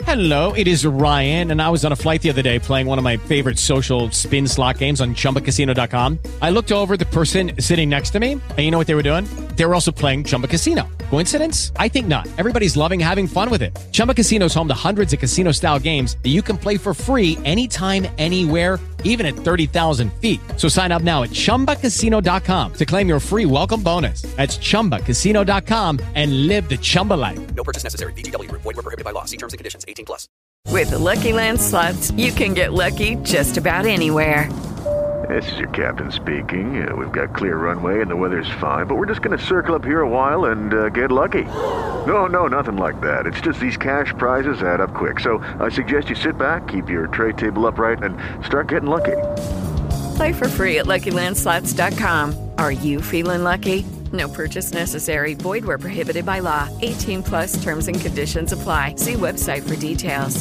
Hello, it is Ryan, and I was on a flight the other day playing one of my favorite social spin slot games on ChumbaCasino.com. I looked over at the person sitting next to me, and you know what they were doing? They were also playing Chumba Casino. Coincidence? I think not. Everybody's loving having fun with it. Chumba Casino is home to hundreds of casino-style games that you can play for free anytime, anywhere, even at 30,000 feet. So sign up now at ChumbaCasino.com to claim your free welcome bonus. That's ChumbaCasino.com and live the Chumba life. No purchase necessary. VGW. Void where prohibited by law. See terms and conditions. 18+. With the Lucky Land Slots, you can get lucky just about anywhere. This is your captain speaking. We've got clear runway and the weather's fine, but we're just going to circle up here a while and get lucky. No, nothing like that. It's just these cash prizes add up quick. So I suggest you sit back, keep your tray table upright, and start getting lucky. Play for free at LuckyLandSlots.com. Are you feeling lucky? No purchase necessary. Void where prohibited by law. 18+ terms and conditions apply. See website for details.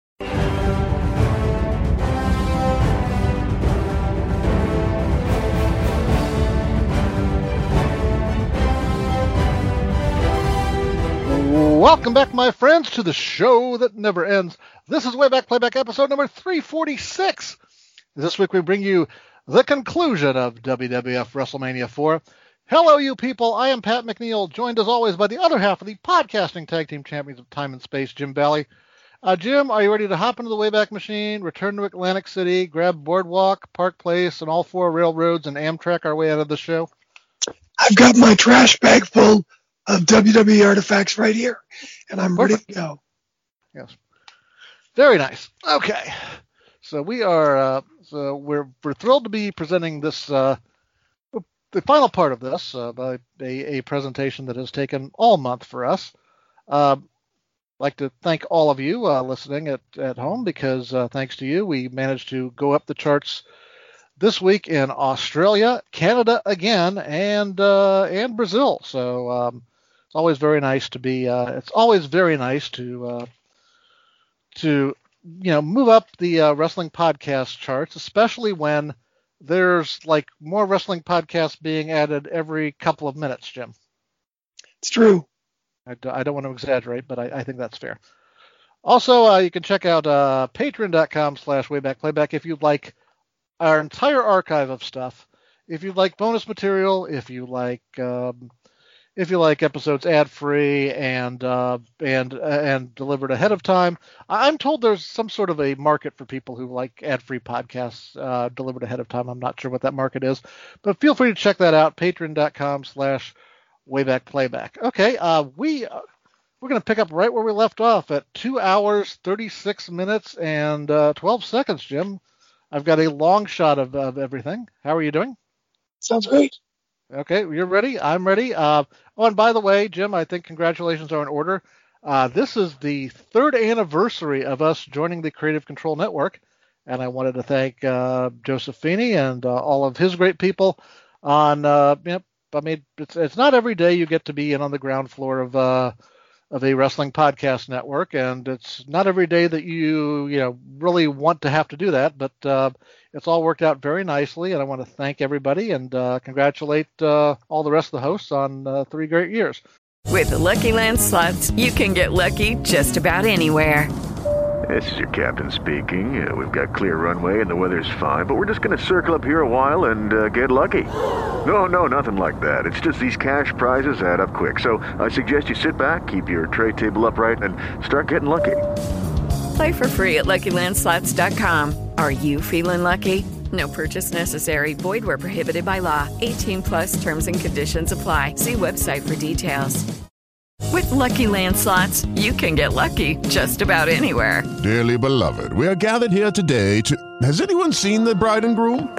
Welcome back, my friends, to the show that never ends. This is Way Back Playback episode number 346. This week we bring you the conclusion of WWF WrestleMania 4. Hello, you people. I am Pat McNeil, joined as always by the other half of the podcasting tag team champions of time and space, Jim Valley. Jim, are you ready to hop into the Wayback Machine, return to Atlantic City, grab Boardwalk, Park Place, and all four railroads and Amtrak our way out of the show? I've got my trash bag full of WWE artifacts right here, and I'm ready to go. Yes. Very nice. Okay. So we are, we're thrilled to be presenting this, the final part of this, by a presentation that has taken all month for us. I'd like to thank all of you listening at home, because thanks to you, we managed to go up the charts this week in Australia, Canada again, and Brazil. So it's always very nice to be. It's always very nice to move up the wrestling podcast charts, especially when there's like more wrestling podcasts being added every couple of minutes, Jim. It's true. I don't want to exaggerate, but I think that's fair. Also, you can check out patreon.com/waybackplayback if you'd like our entire archive of stuff. If you'd like bonus material, if you like episodes ad-free and delivered ahead of time. I'm told there's some sort of a market for people who like ad-free podcasts delivered ahead of time. I'm not sure what that market is, but feel free to check that out. Patreon.com/waybackplayback. Okay, we're going to pick up right where we left off at 2 hours, 36 minutes, and 12 seconds, Jim. I've got a long shot of everything. How are you doing? Sounds great. Okay, you're ready? I'm ready. And by the way, Jim, I think congratulations are in order. This is the third anniversary of us joining the Creative Control Network, and I wanted to thank Joseph Feeney and all of his great people on, I mean, it's not every day you get to be in on the ground floor of a wrestling podcast network, and it's not every day that you really want to have to do that, but it's all worked out very nicely, and I want to thank everybody and congratulate all the rest of the hosts on 3 great years. With the Lucky Land Slots, you can get lucky just about anywhere. This is your captain speaking. We've got clear runway and the weather's fine, but we're just going to circle up here a while and get lucky. No, nothing like that. It's just these cash prizes add up quick. So I suggest you sit back, keep your tray table upright, and start getting lucky. Play for free at LuckyLandSlots.com. Are you feeling lucky? No purchase necessary. Void where prohibited by law. 18+ terms and conditions apply. See website for details. With Lucky Land Slots, you can get lucky just about anywhere. Dearly beloved, we are gathered here today to... Has anyone seen the bride and groom?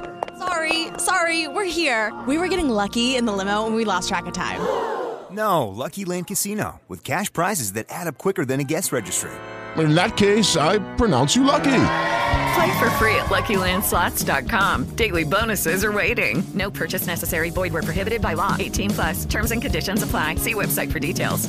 Sorry, we're here. We were getting lucky in the limo and we lost track of time. No, Lucky Land Casino, with cash prizes that add up quicker than a guest registry. In that case, I pronounce you lucky. Play for free at LuckyLandSlots.com. Daily bonuses are waiting. No purchase necessary. Void where prohibited by law. 18+. Terms and conditions apply. See website for details.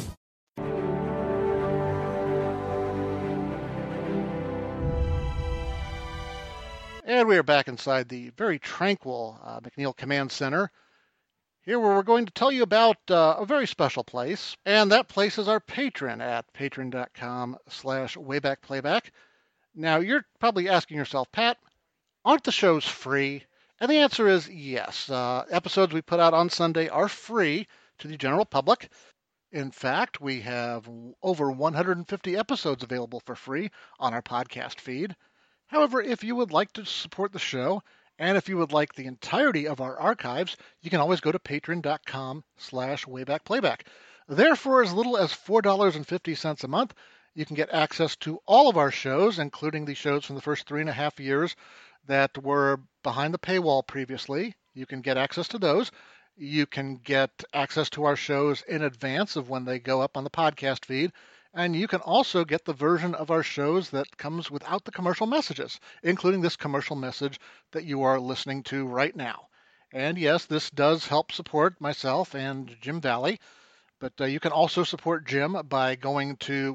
And we are back inside the very tranquil McNeil Command Center here where we're going to tell you about a very special place, and that place is our Patreon at patreon.com/waybackplayback. Now, you're probably asking yourself, Pat, aren't the shows free? And the answer is yes. Episodes we put out on Sunday are free to the general public. In fact, we have over 150 episodes available for free on our podcast feed. However, if you would like to support the show, and if you would like the entirety of our archives, you can always go to patreon.com/waybackplayback. There, for as little as $4.50 a month, you can get access to all of our shows, including the shows from the first 3.5 years that were behind the paywall previously. You can get access to those. You can get access to our shows in advance of when they go up on the podcast feed. And you can also get the version of our shows that comes without the commercial messages, including this commercial message that you are listening to right now. And yes, this does help support myself and Jim Valley. But you can also support Jim by going to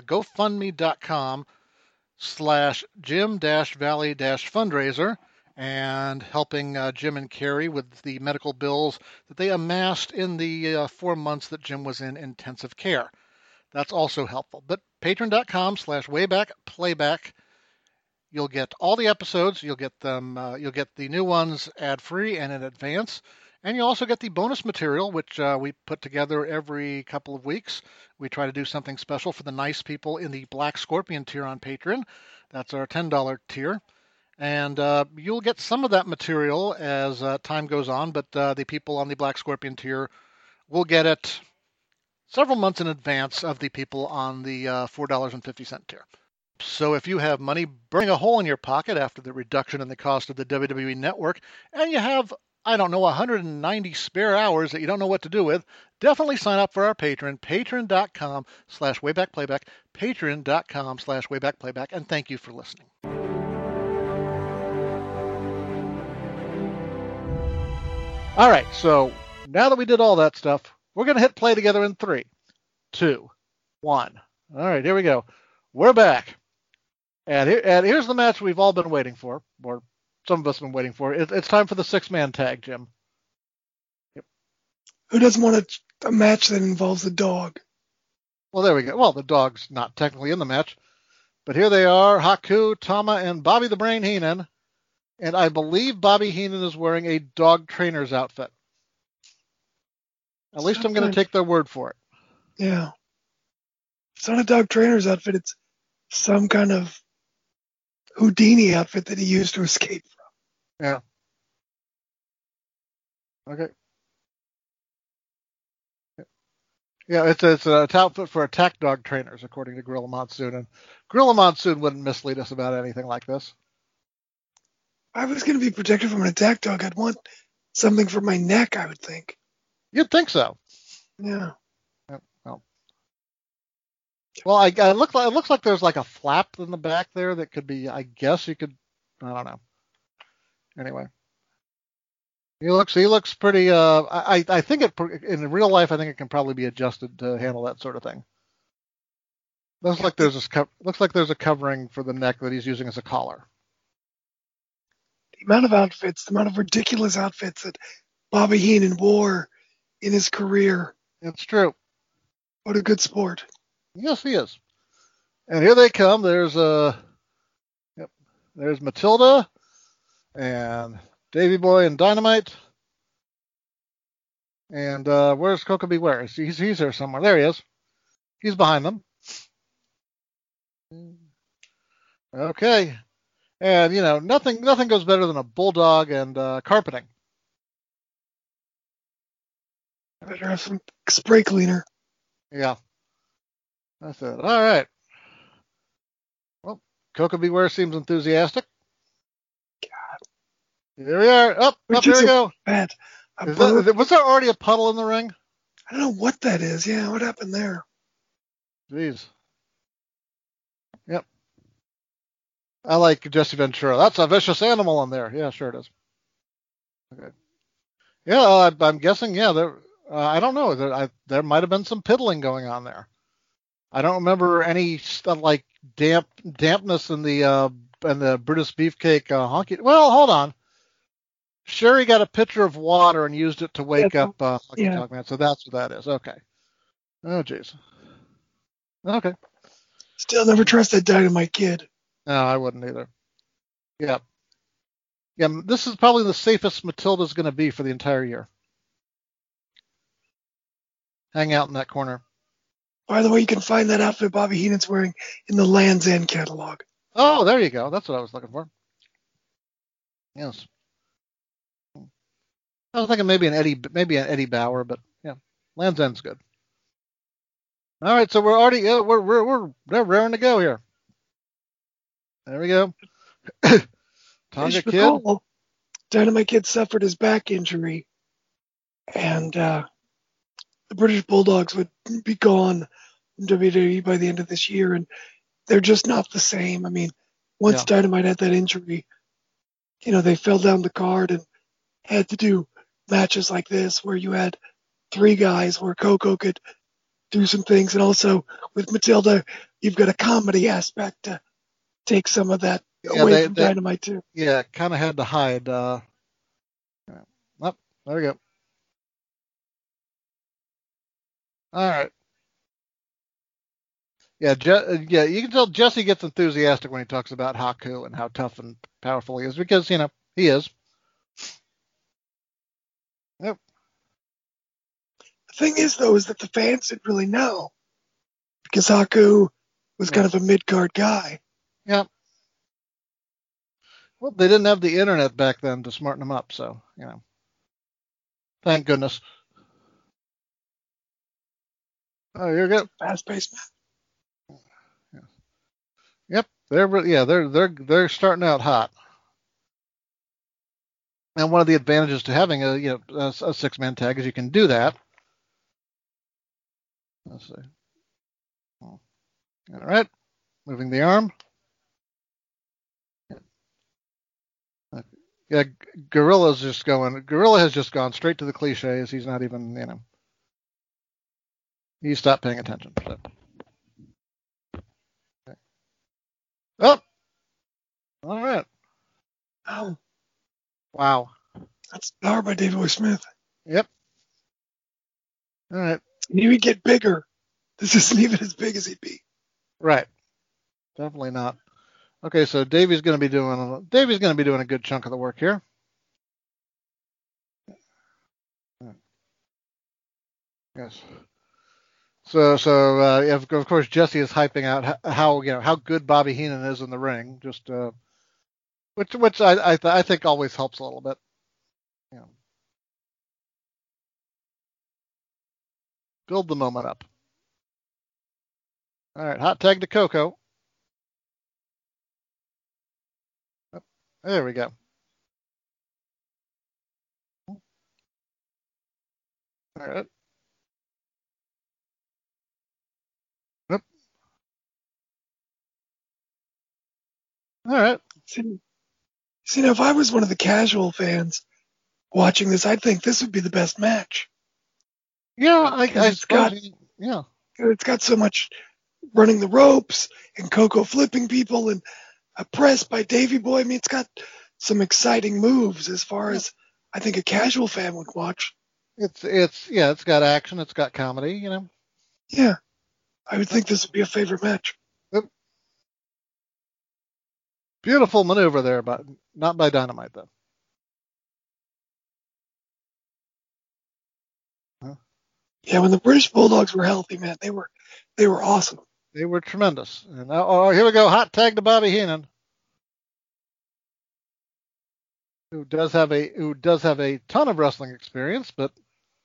GoFundMe.com/Jim-Valley-fundraiser and helping Jim and Carrie with the medical bills that they amassed in the 4 months that Jim was in intensive care. That's also helpful. But patreon.com/waybackplayback, you'll get all the episodes. You'll get them. You'll get the new ones ad-free and in advance. And you also get the bonus material, which we put together every couple of weeks. We try to do something special for the nice people in the Black Scorpion tier on Patreon. That's our $10 tier. And you'll get some of that material as time goes on, but the people on the Black Scorpion tier will get it several months in advance of the people on the $4.50 tier. So if you have money burning a hole in your pocket after the reduction in the cost of the WWE Network, and you have 190 spare hours that you don't know what to do with, definitely sign up for our Patreon, patreon.com/waybackplayback, patreon.com/waybackplayback, and thank you for listening. All right, so now that we did all that stuff, we're going to hit play together in 3, 2, 1. All right, here we go. We're back. And here's the match we've all been waiting for, or some of us have been waiting for. It's time for the 6-man tag, Jim. Yep. Who doesn't want a match that involves a dog? Well, there we go. Well, the dog's not technically in the match. But here they are, Haku, Tama, and Bobby the Brain Heenan. And I believe Bobby Heenan is wearing a dog trainer's outfit. At least I'm going to take their word for it. Yeah. It's not a dog trainer's outfit. It's some kind of Houdini outfit that he used to escape from. Yeah. Okay. Yeah, it's an outfit for attack dog trainers, according to Gorilla Monsoon. And Gorilla Monsoon wouldn't mislead us about anything like this. I was going to be protected from an attack dog. I'd want something for my neck, I would think. You'd think so. Yeah. Well, it looks like there's like a flap in the back there that could be, I guess you could, I don't know. Anyway. He looks pretty, I think in real life, I think it can probably be adjusted to handle that sort of thing. Looks like there's a covering for the neck that he's using as a collar. The amount of ridiculous outfits that Bobby Heenan wore in his career. It's true. What a good sport. Yes, he is. And here they come. There's Matilda and Davey Boy and Dynamite. And where's Koko B. Ware? He's here somewhere. There he is. He's behind them. Okay. And, nothing goes better than a bulldog and carpeting. I better have some spray cleaner. Yeah. That's it. All right. Well, Koko B. Ware seems enthusiastic. God. Here we are. Up here we go. Bad. Was there already a puddle in the ring? I don't know what that is. Yeah, what happened there? Jeez. Yep. I like Jesse Ventura. That's a vicious animal in there. Yeah, sure it is. Okay. Yeah, I'm guessing. Yeah, I don't know. There might have been some piddling going on there. I don't remember any like dampness in the Brutus Beefcake honky. Well, hold on. Sherry got a pitcher of water and used it to wake up Lucky yeah. Talk Man. So that's what that is. Okay. Oh, jeez. Okay. Still never trust that Dynamite Kid. No, I wouldn't either. Yeah. Yeah, this is probably the safest Matilda's going to be for the entire year. Hang out in that corner. By the way, you can find that outfit Bobby Heenan's wearing in the Land's End catalog. Oh, there you go. That's what I was looking for. Yes. I was thinking maybe an Eddie Bauer, but yeah, Land's End's good. All right, so we're already we're raring to go here. There we go. Tonga Kid. Recall, Dynamite Kid suffered his back injury, and the British Bulldogs would be gone from WWE by the end of this year, and they're just not the same. I mean, once Dynamite had that injury, they fell down the card and had to do matches like this where you had three guys where Coco could do some things, and also with Matilda, you've got a comedy aspect to take some of that away from Dynamite too. Yeah, kind of had to hide. There we go. All right. Yeah, you can tell Jesse gets enthusiastic when he talks about Haku and how tough and powerful he is because, he is. Yep. The thing is, though, is that the fans didn't really know because Haku was kind of a mid-card guy. Yep. Well, they didn't have the internet back then to smarten them up, so, Thank goodness. Oh, you're good. Fast-paced match. Yep, they're starting out hot. And one of the advantages to having a six-man tag is you can do that. Let's see. All right, moving the arm. Yeah, Gorilla has just gone straight to the cliches. He's not even, he stopped paying attention. So. Okay. Oh, all right. Oh, wow. That's power by Davey Boy Smith. Yep. All right. He would get bigger. This isn't even as big as he'd be. Right. Definitely not. Okay, so Davey's going to be doing a good chunk of the work here. Yes. So of course Jesse is hyping out how good Bobby Heenan is in the ring, just which I think always helps a little bit. Build the moment up. All right, hot tag to Coco. There we go. All right. Yep. All right. See, now, if I was one of the casual fans watching this, I'd think this would be the best match. Yeah, it's got so much running the ropes and Coco flipping people and a press by Davey Boy. I mean, it's got some exciting moves as far as I think a casual fan would watch. It's got action, it's got comedy, Yeah, I would think this would be a favorite match. Yep. Beautiful maneuver there, but not by Dynamite though. Huh? Yeah, when the British Bulldogs were healthy, man, they were awesome. They were tremendous. And here we go, hot tag to Bobby Heenan, who does have a ton of wrestling experience, but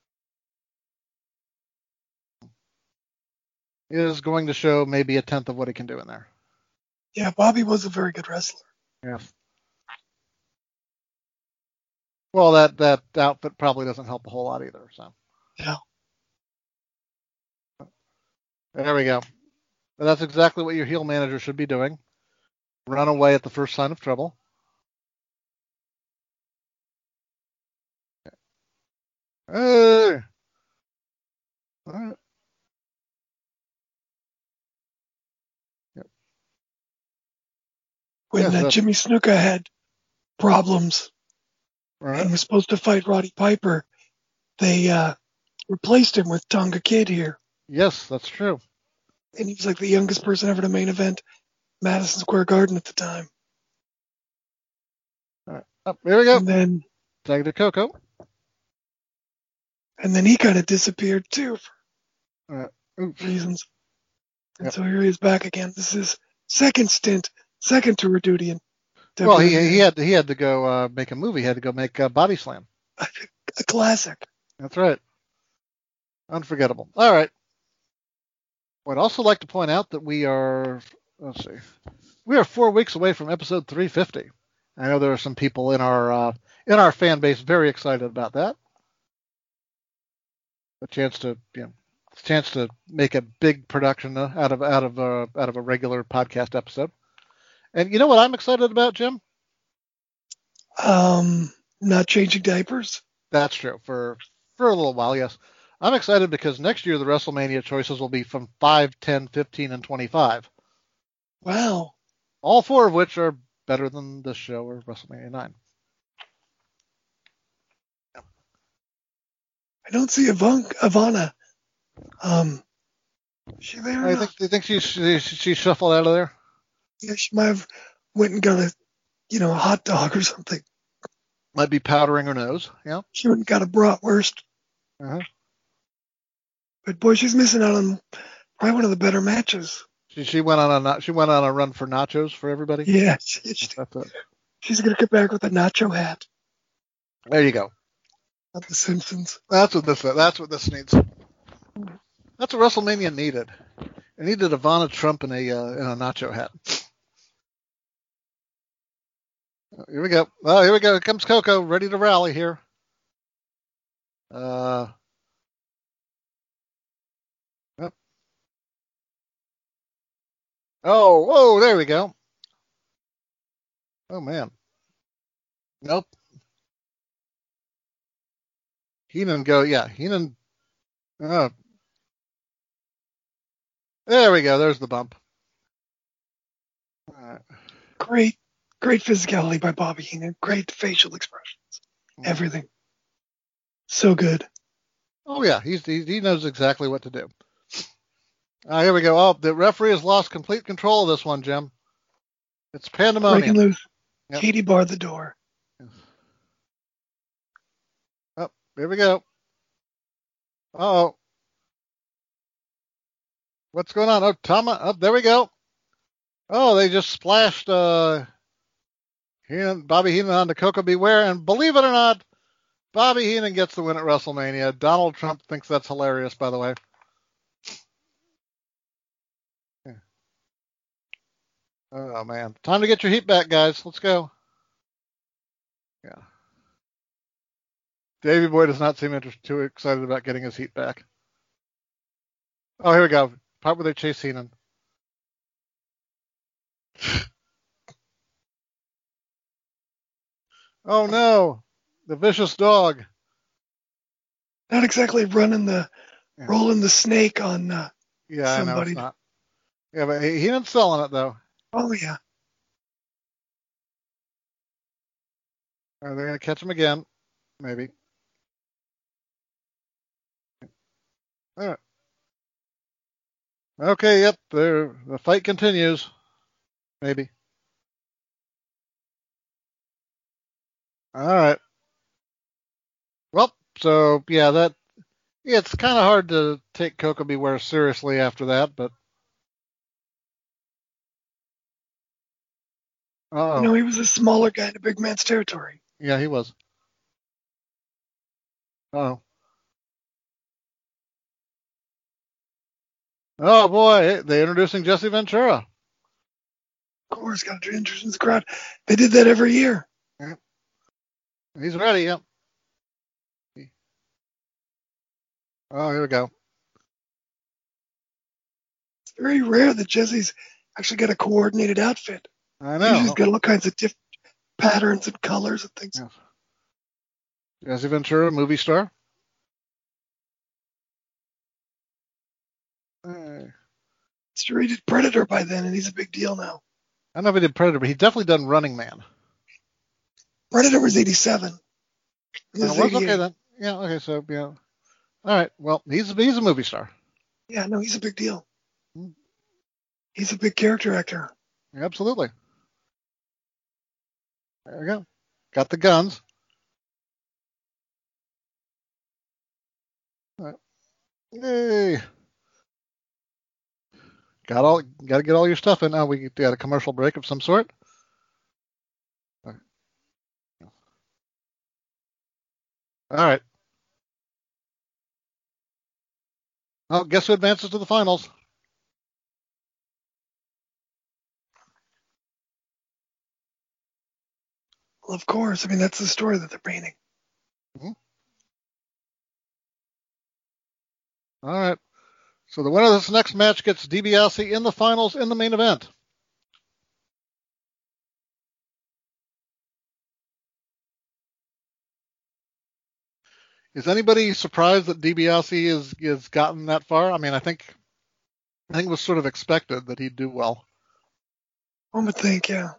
is going to show maybe a tenth of what he can do in there. Yeah, Bobby was a very good wrestler. Yeah. Well, that outfit probably doesn't help a whole lot either. So. Yeah. There we go. That's exactly what your heel manager should be doing. Run away at the first sign of trouble. Hey. All right. When Jimmy Snuka had problems and was supposed to fight Roddy Piper. They replaced him with Tonga Kid here. Yes, that's true. And he was like the youngest person ever to main event Madison Square Garden at the time. All right. Oh, here we go. And then Tag to Coco. And then he kind of disappeared too for Oops. reasons. And Yep. so here he is back again. This is his second stint, second tour duty. In Well, WWE. he had to go make a movie. He had to go make Body Slam. A classic. That's right. Unforgettable. All right. I'd also like to point out that we are 4 weeks away from episode 350. I know there are some people in our fan base very excited about that. A chance to make a big production out of a regular podcast episode. And you know what I'm excited about, Jim? Not changing diapers. That's true. For a little while, yes. I'm excited because next year the WrestleMania choices will be from 5, 10, 15, and 25. Wow. All 4 of which are better than this show or WrestleMania 9. I don't see Ivana. Is she there? Do you think she shuffled out of there? Yeah, she might have went and got a hot dog or something. Might be powdering her nose. Yeah. She went and got a bratwurst. Uh-huh. But boy, she's missing out on probably one of the better matches. She went on a run for nachos for everybody. Yeah, That's it. she's gonna get back with a nacho hat. There you go. Not The Simpsons. That's what this needs. That's what WrestleMania needed. It needed Ivana Trump in a nacho hat. Here we go. Oh, here we go. Here comes Coco, ready to rally here. Yep. Oh, whoa, there we go. Oh, man. Nope. Heenan. Oh. There we go. There's the bump. All right. Great physicality by Bobby Heenan. Great facial expressions. Everything. So good. Oh yeah, he knows exactly what to do. Here we go. Oh, the referee has lost complete control of this one, Jim. It's pandemonium. Breaking loose. Yep. Katie barred the door. Oh, here we go. Uh-oh. What's going on? Oh, Tama. Oh, there we go. Oh, they just splashed Bobby Heenan onto Coco Beware, and believe it or not, Bobby Heenan gets the win at WrestleMania. Donald Trump thinks that's hilarious, by the way. Yeah. Oh, man. Time to get your heat back, guys. Let's go. Yeah. Davey Boy does not seem too excited about getting his heat back. Oh, here we go. Part where they chase Heenan. Oh, no. The vicious dog. Not exactly rolling the snake on Yeah, somebody. I know it's not. Yeah, but Heenan's selling it, though. Oh, yeah. Are they going to catch him again? Maybe. All right. Okay, yep. The fight continues. Maybe. All right. Well, so yeah, it's kind of hard to take Coco Beware seriously after that, but No, he was a smaller guy in a big man's territory. Yeah, he was. Oh. Oh boy, they're introducing Jesse Ventura. Of course, got to introduce the crowd. They did that every year. Yep. He's ready, yep. Oh, here we go. It's very rare that Jesse's actually got a coordinated outfit. I know. He's got all kinds of different patterns and colors and things. Yes. Jesse Ventura, movie star. Sure, he did Predator by then, and he's a big deal now. I don't know if he did Predator, but he's definitely done Running Man. Predator was 87. He was was okay 88. then. Yeah. Okay. So yeah. All right. Well, he's a movie star. Yeah, no, he's a big deal. Hmm. He's a big character actor. Absolutely. There we go. Got the guns. All right. Yay. Got to get all your stuff in. Now we got a commercial break of some sort. All right. Oh, guess who advances to the finals? Well, of course. I mean, that's the story that they're painting. Mm-hmm. All right. So the winner of this next match gets DiBiase in the finals in the main event. Is anybody surprised that DiBiase is gotten that far? I mean, I think it was sort of expected that he'd do well. One would think, yeah.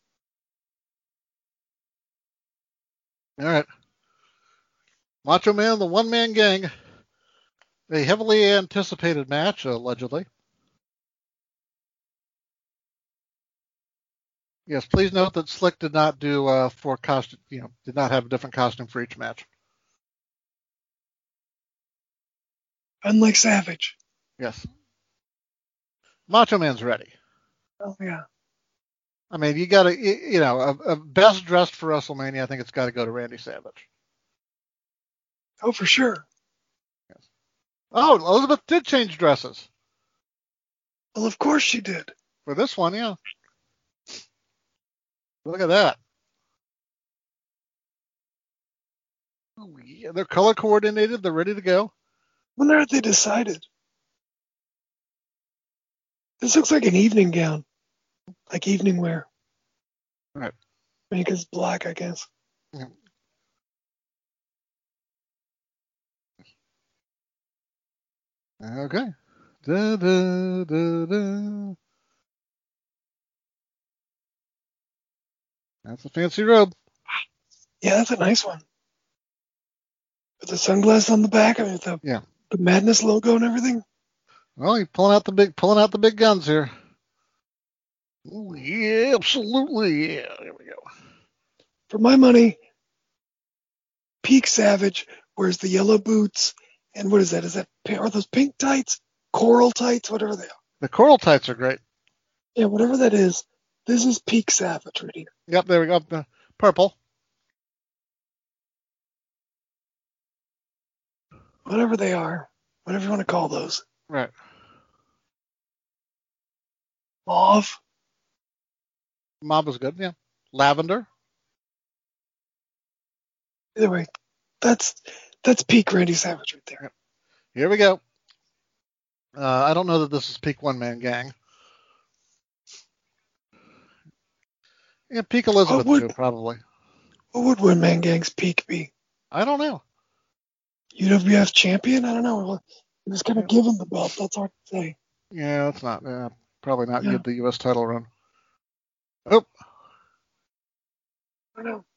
All right. Macho Man, the one-man gang. A heavily anticipated match, allegedly. Yes, please note that Slick did not do did not have a different costume for each match. Unlike Savage. Yes. Macho Man's ready. Oh, yeah. I mean, you got to, a best dressed for WrestleMania, I think it's got to go to Randy Savage. Oh, for sure. Yes. Oh, Elizabeth did change dresses. Well, of course she did. For this one, yeah. Look at that. Oh, yeah, they're color coordinated. They're ready to go. Wonder if they decided. This looks like an evening gown. Like evening wear. Right. I mean, because black, I guess. Yeah. Okay. Da, da, da, da. That's a fancy robe. Yeah, that's a nice one. With the sunglasses on the back, I mean, the Madness logo and everything. Well, you're pulling out the big guns here. Oh, yeah, absolutely. Yeah, there we go. For my money, Peak Savage wears the yellow boots, and what is that? Are those pink tights? Coral tights? Whatever they are. The coral tights are great. Yeah, whatever that is. This is Peak Savage right here. Yep, there we go. The purple. Whatever they are. Whatever you want to call those. Right. Mauve. Mauve is good, yeah. Lavender. Either way, that's peak Randy Savage right there. Here we go. I don't know that this is peak one-man gang. Yeah, peak Elizabeth too, probably. What would one-man gang's peak be? I don't know. UWF champion? I don't know. He was kind of given the belt. That's hard to say. Yeah, that's not. Probably not get the U.S. title run. Oh. I know.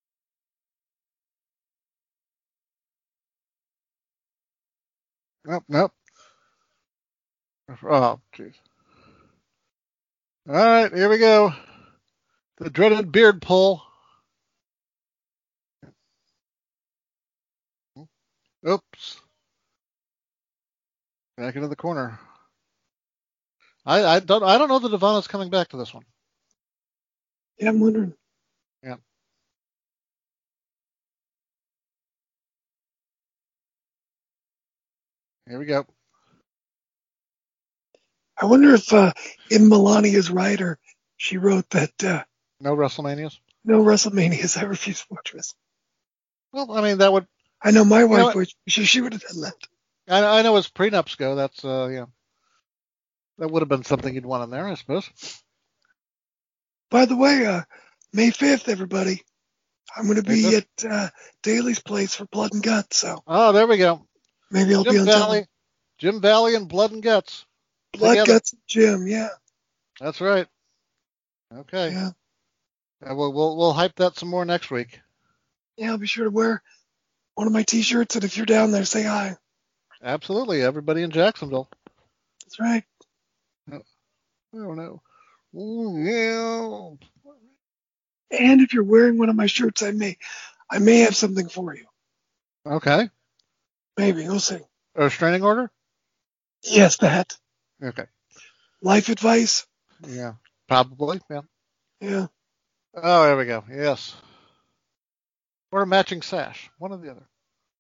Nope. Oh, jeez. All right, here we go. The dreaded beard pull. Oops. Back into the corner. I don't know that Ivana's coming back to this one. Yeah, I'm wondering. Yeah. Here we go. I wonder if in Melania's rider she wrote that no WrestleManias. No WrestleManias. I refuse to watch WrestleMania. Well, I mean that would. I know my wife would. She would have done that. I know as prenups go, that's that would have been something you'd want in there, I suppose. By the way, May 5th, everybody, I'm going to be at Daly's place for Blood and Guts. So. Oh, there we go. Maybe I'll be on Jim Valley and Blood and Guts. Blood, together. Guts, and Jim. Yeah. That's right. Okay. Yeah. We'll hype that some more next week. Yeah, I'll be sure to wear one of my T-shirts, and if you're down there, say hi. Absolutely. Everybody in Jacksonville. That's right. Oh no. Ooh, yeah. And if you're wearing one of my shirts, I may have something for you. Okay. Maybe, we'll see. A restraining order? Yes, that. Okay. Life advice? Yeah. Probably. Yeah. Yeah. Oh, there we go. Yes. Or a matching sash. One or the other.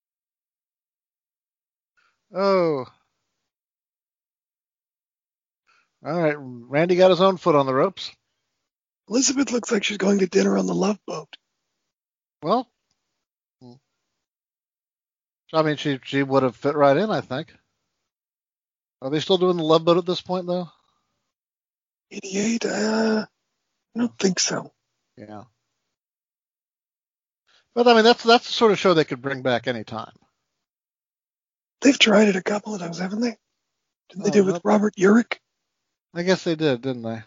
Oh. All right. Randy got his own foot on the ropes. Elizabeth looks like she's going to dinner on the Love Boat. Well, I mean, she would have fit right in, I think. Are they still doing the Love Boat at this point, though? 88? I don't think so. Yeah. But I mean, that's the sort of show they could bring back anytime. They've tried it a couple of times, haven't they? Didn't they do it with Robert Urich? I guess they did, didn't they?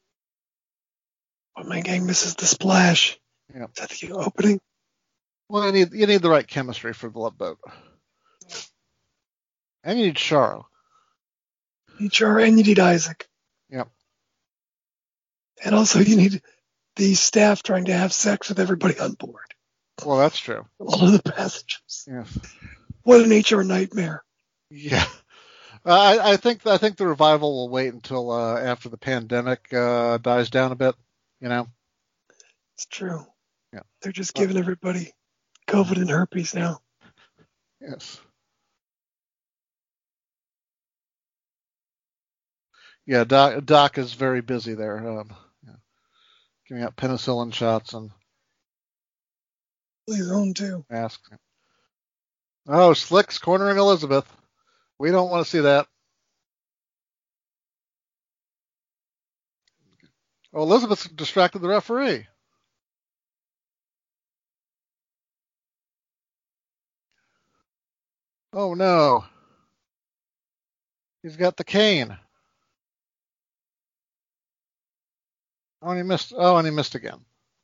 One Man Gang misses the splash. Yeah. Is that the opening? Well, you need the right chemistry for the Love Boat. And you need Charo. You need Charo and you need Isaac. Yep. And also you need the staff trying to have sex with everybody on board. Well, that's true. All of the passengers. Yes. What an HR nightmare. Yeah. I think the revival will wait until after the pandemic dies down a bit. You know. It's true. Yeah. They're just giving everybody COVID and herpes now. Yes. Yeah, Doc is very busy there, giving out penicillin shots and His own too. masks. Oh, Slick's cornering Elizabeth. We don't want to see that. Oh, Elizabeth's distracted the referee. Oh no. He's got the cane. Oh, and he missed. Oh, and he missed again.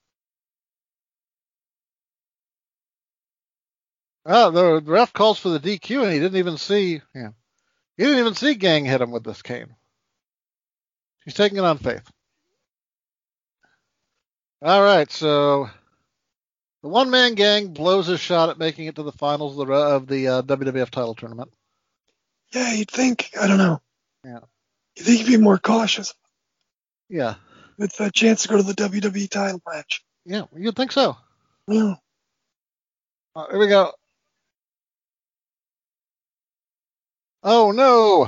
Oh, the ref calls for the DQ, and he didn't even see. Yeah, he didn't even see Gang hit him with this cane. He's taking it on faith. All right, so the One Man Gang blows his shot at making it to the finals of the WWF title tournament. Yeah, you'd think. I don't know. Yeah. You think you'd be more cautious. Yeah. With a chance to go to the WWE title match. Yeah, you'd think so. Yeah. Here we go. Oh, no.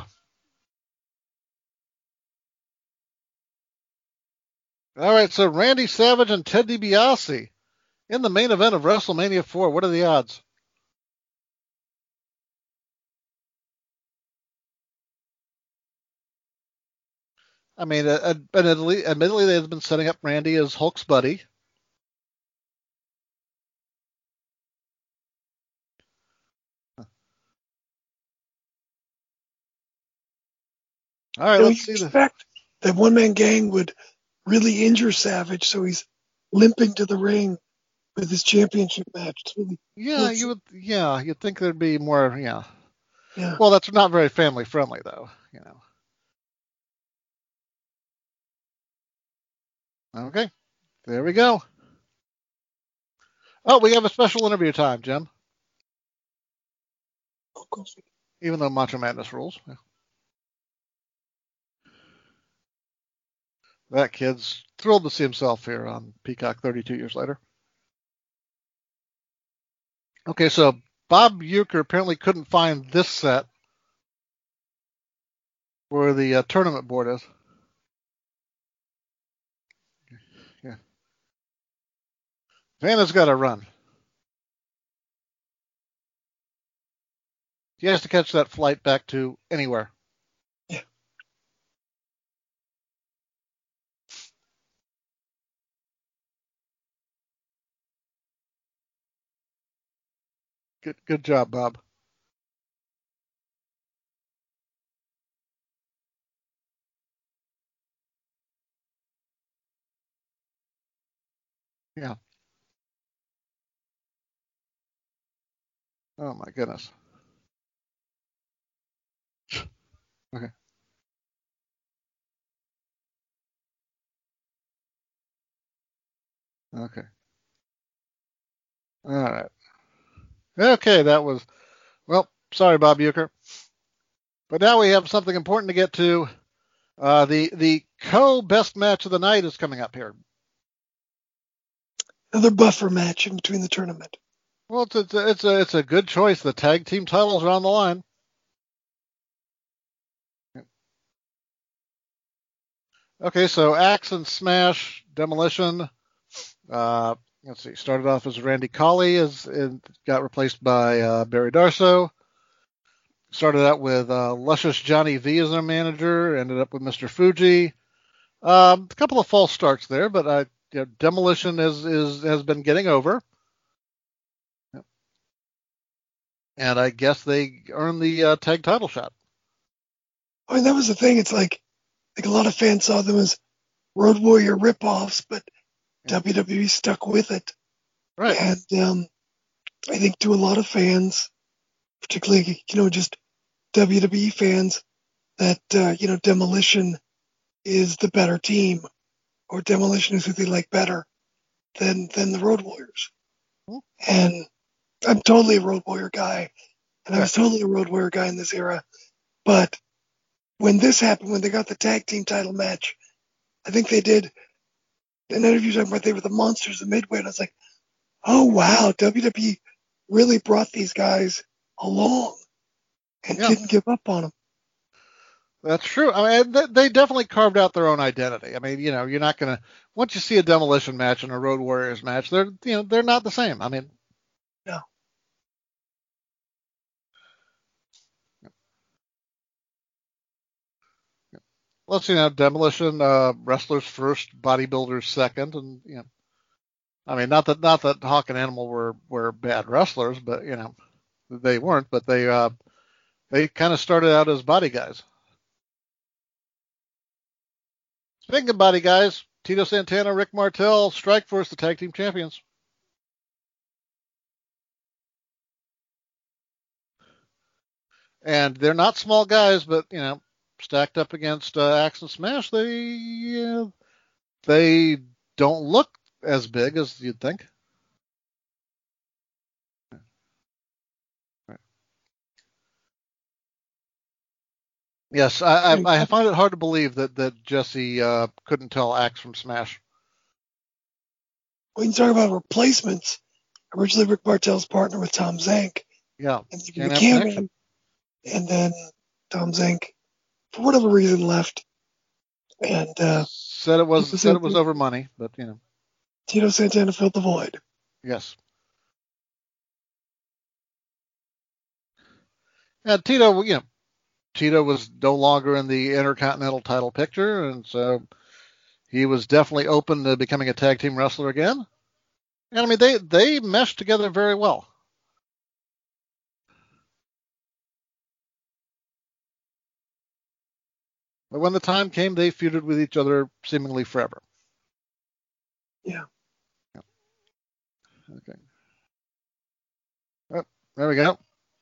All right, so Randy Savage and Ted DiBiase in the main event of WrestleMania 4. What are the odds? I mean, admittedly, they've been setting up Randy as Hulk's buddy. All right, let's see. Expect that One Man Gang would really injure Savage, so he's limping to the ring with his championship match. Really, yeah, you would. Yeah, you'd think there'd be more. Yeah. Yeah. Well, that's not very family friendly, though. You know. Okay, there we go. Oh, we have a special interview time, Jim. Even though Macho Madness rules. Yeah. That kid's thrilled to see himself here on Peacock 32 years later. Okay, so Bob Uecker apparently couldn't find this set where the tournament board is. Yeah. Vanna's got to run. He has to catch that flight back to anywhere. Yeah. Good job, Bob. Yeah. Oh my goodness. Okay. Okay. All right. Okay, that was, well, sorry, Bob Uecker. But now we have something important to get to. The co-best match of the night is coming up here. Another buffer match in between the tournament. Well, it's a good choice. The tag team titles are on the line. Okay, so Axe and Smash Demolition. Let's see. Started off as Randy Colley, got replaced by Barry Darsow. Started out with Luscious Johnny V as their manager. Ended up with Mr. Fuji. A couple of false starts there, but Demolition has been getting over. And I guess they earned the tag title shot. I mean, that was the thing. It's like a lot of fans saw them as Road Warrior ripoffs, but WWE stuck with it. Right. And I think to a lot of fans, particularly, just WWE fans, that, Demolition is the better team, or Demolition is who they like better than the Road Warriors. And I'm totally a Road Warrior guy, and I was totally a Road Warrior guy in this era. But when this happened, when they got the tag team title match, I think they did an interview talking about they were the monsters of Midway, and I was like, oh wow, WWE really brought these guys along and didn't give up on them. That's true. I mean, they definitely carved out their own identity. I mean, you're not gonna, once you see a Demolition match and a Road Warriors match, they're not the same. I mean, no. Let's see now, Demolition, wrestlers first, bodybuilders second, and I mean, not that Hawk and Animal were bad wrestlers, but they weren't. But they kind of started out as body guys. Speaking of body guys, Tito Santana, Rick Martel, Strikeforce, the tag team champions. And they're not small guys, but stacked up against Axe and Smash, they don't look as big as you'd think. Yes, I find it hard to believe that Jesse couldn't tell Axe from Smash. When you talk about replacements, originally Rick Martel's partner with Tom Zank. Yeah. And then Tom Zank, for whatever reason, left. And said it was over money, but Tito Santana filled the void. Yes. And Tito was no longer in the Intercontinental title picture, and so he was definitely open to becoming a tag team wrestler again. And I mean, they meshed together very well. But when the time came, they feuded with each other seemingly forever. Yeah. Okay. Oh, there we go.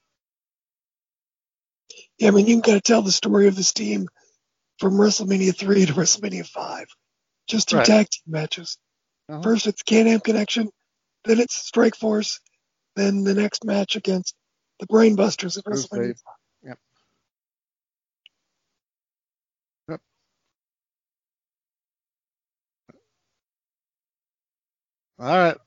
Yeah, I mean, you can kind of tell the story of this team from WrestleMania 3 to WrestleMania 5, just through tag team matches. Uh-huh. First, it's Can-Am Connection, then it's Strikeforce, then the next match against the Brainbusters at WrestleMania 5. Yep. All right.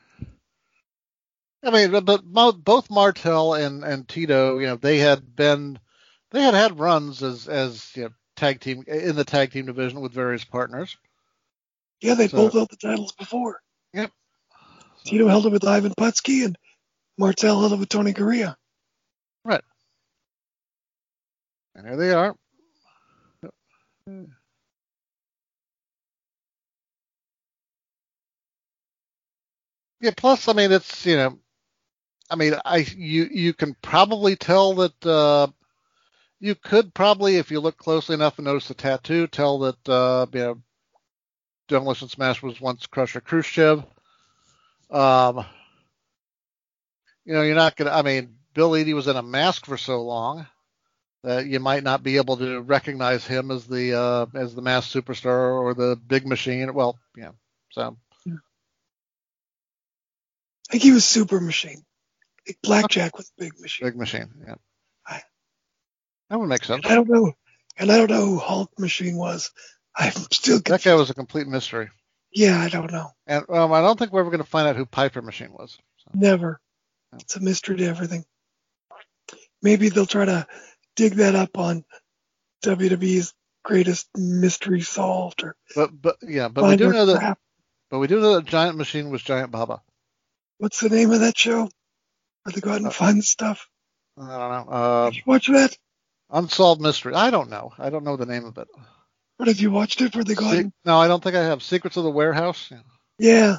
I mean, but both Martel and Tito, they had runs as tag team in the tag team division with various partners. Yeah, they both held the titles before. Yep. Tito held it with Ivan Putski, and Martel held it with Tony Gurria. Right. And here they are. Yeah. Plus, I mean, it's you can probably tell that you could probably, if you look closely enough and notice the tattoo, tell that Demolition Smash was once Crusher Khrushchev. You're not gonna. I mean, Bill Eadie was in a mask for so long that you might not be able to recognize him as the masked superstar or the Big Machine. Well, yeah. So I think he was Super Machine. Like Blackjack was Big Machine. Big Machine, yeah. That would make sense. I don't know who Hulk Machine was. I'm still confused. That guy was a complete mystery. Yeah, I don't know. And I don't think we're ever going to find out who Piper Machine was. So. Never. It's a mystery to everything. Maybe they'll try to dig that up on WWE's Greatest Mystery Solved, or but we do know that Giant Machine was Giant Baba. What's the name of that show? Where they go out and find the stuff? I don't know. Did you watch that? Unsolved Mystery. I don't know. I don't know the name of it. But have you watched it? Where they go out and... No, I don't think I have. Secrets of the Warehouse. Yeah.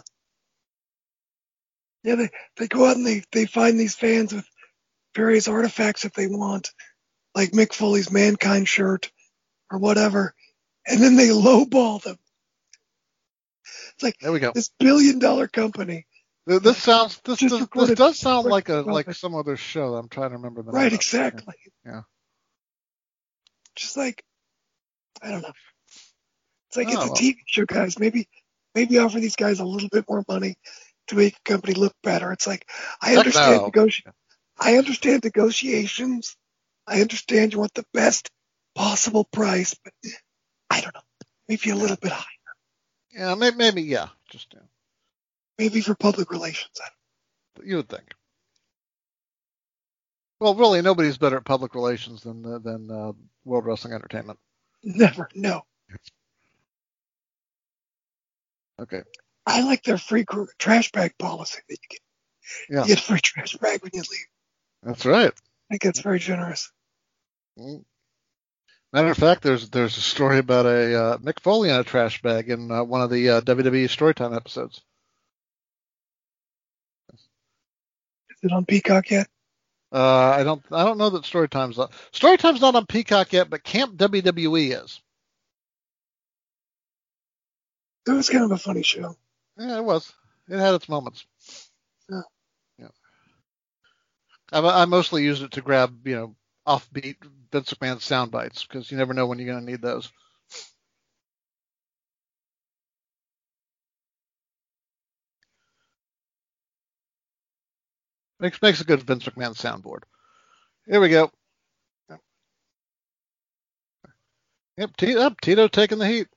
Yeah, they go out and they find these fans with various artifacts if they want, like Mick Foley's Mankind shirt or whatever, and then they lowball them. It's like, there we go. This $1 billion company. This does sound like some other show. I'm trying to remember the name. Right, exactly. Yeah. Just like, I don't know. It's like it's a TV show, guys. Maybe offer these guys a little bit more money to make a company look better. It's like, I understand negotiations. I understand you want the best possible price, but I don't know. Maybe a little bit higher. Yeah, maybe yeah. Just maybe for public relations. You would think. Well, really, nobody's better at public relations than World Wrestling Entertainment. Never, no. Okay. I like their free trash bag policy that you get. Yeah. You get a free trash bag when you leave. That's right. I think that's very generous. Matter of fact, there's a story about a Mick Foley in a trash bag in one of the WWE Storytime episodes. Is it on Peacock yet? I don't know that Storytime's not on Peacock yet, but Camp WWE is. It was kind of a funny show. Yeah, it was. It had its moments. Yeah. I mostly used it to grab, offbeat Vince McMahon sound bites, because you never know when you're going to need those. Makes a good Vince McMahon soundboard. Here we go. Yep, Tito taking the heat.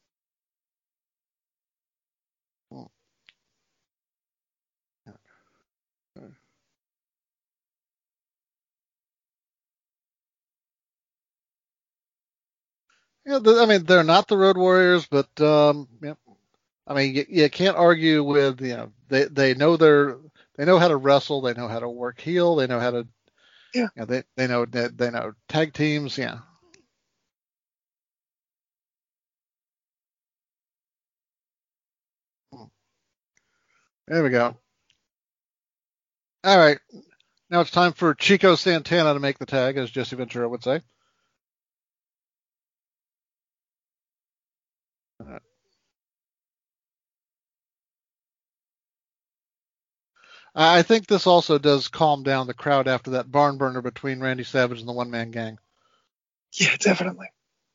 Yeah, they're not the Road Warriors, but you can't argue with they know how to wrestle, they know how to work heel, they know how to they know tag teams, yeah. There we go. All right, now it's time for Chico Santana to make the tag, as Jesse Ventura would say. I think this also does calm down the crowd after that barn burner between Randy Savage and the One Man Gang. Yeah, definitely.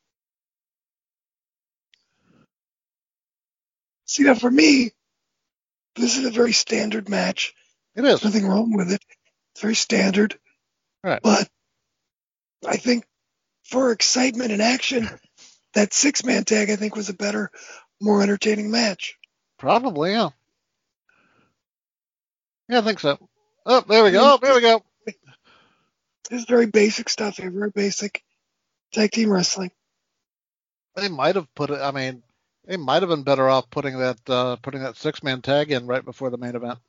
See, now for me, this is a very standard match. It is. Nothing wrong with it. It's very standard. Right. But I think for excitement and action, that 6-man tag, I think, was a better, more entertaining match. Probably, yeah. Yeah, I think so. Oh, there we go. This is very basic stuff here, very basic tag team wrestling. They might have they might have been better off putting that 6-man tag in right before the main event.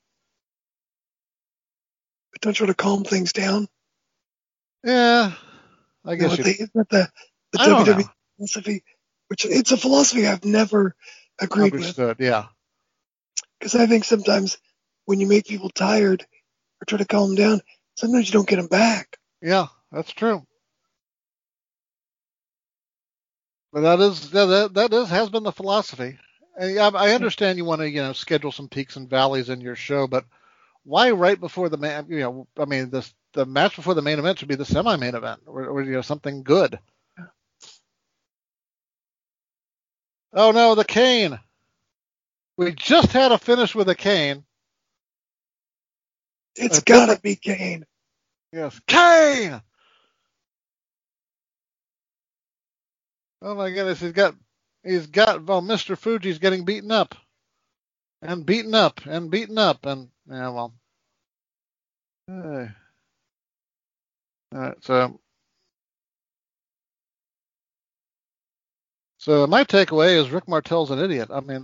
But don't try to calm things down. Yeah, I guess the WWE philosophy, which it's a philosophy I've never agreed with. Yeah. Because I think sometimes when you make people tired or try to calm them down, sometimes you don't get them back. Yeah, that's true. But that has been the philosophy. And I understand you want to schedule some peaks and valleys in your show, but why right before the man? I mean, the match before the main event should be the semi-main event, or something good. Oh no, the cane. We just had a finish with a cane. It's gotta be Kane. Yes, Kane. Oh my goodness, he's got. Well, Mr. Fuji's getting beaten up, and beaten up, and beaten up, and yeah, well. All right, so my takeaway is Rick Martel's an idiot. I mean,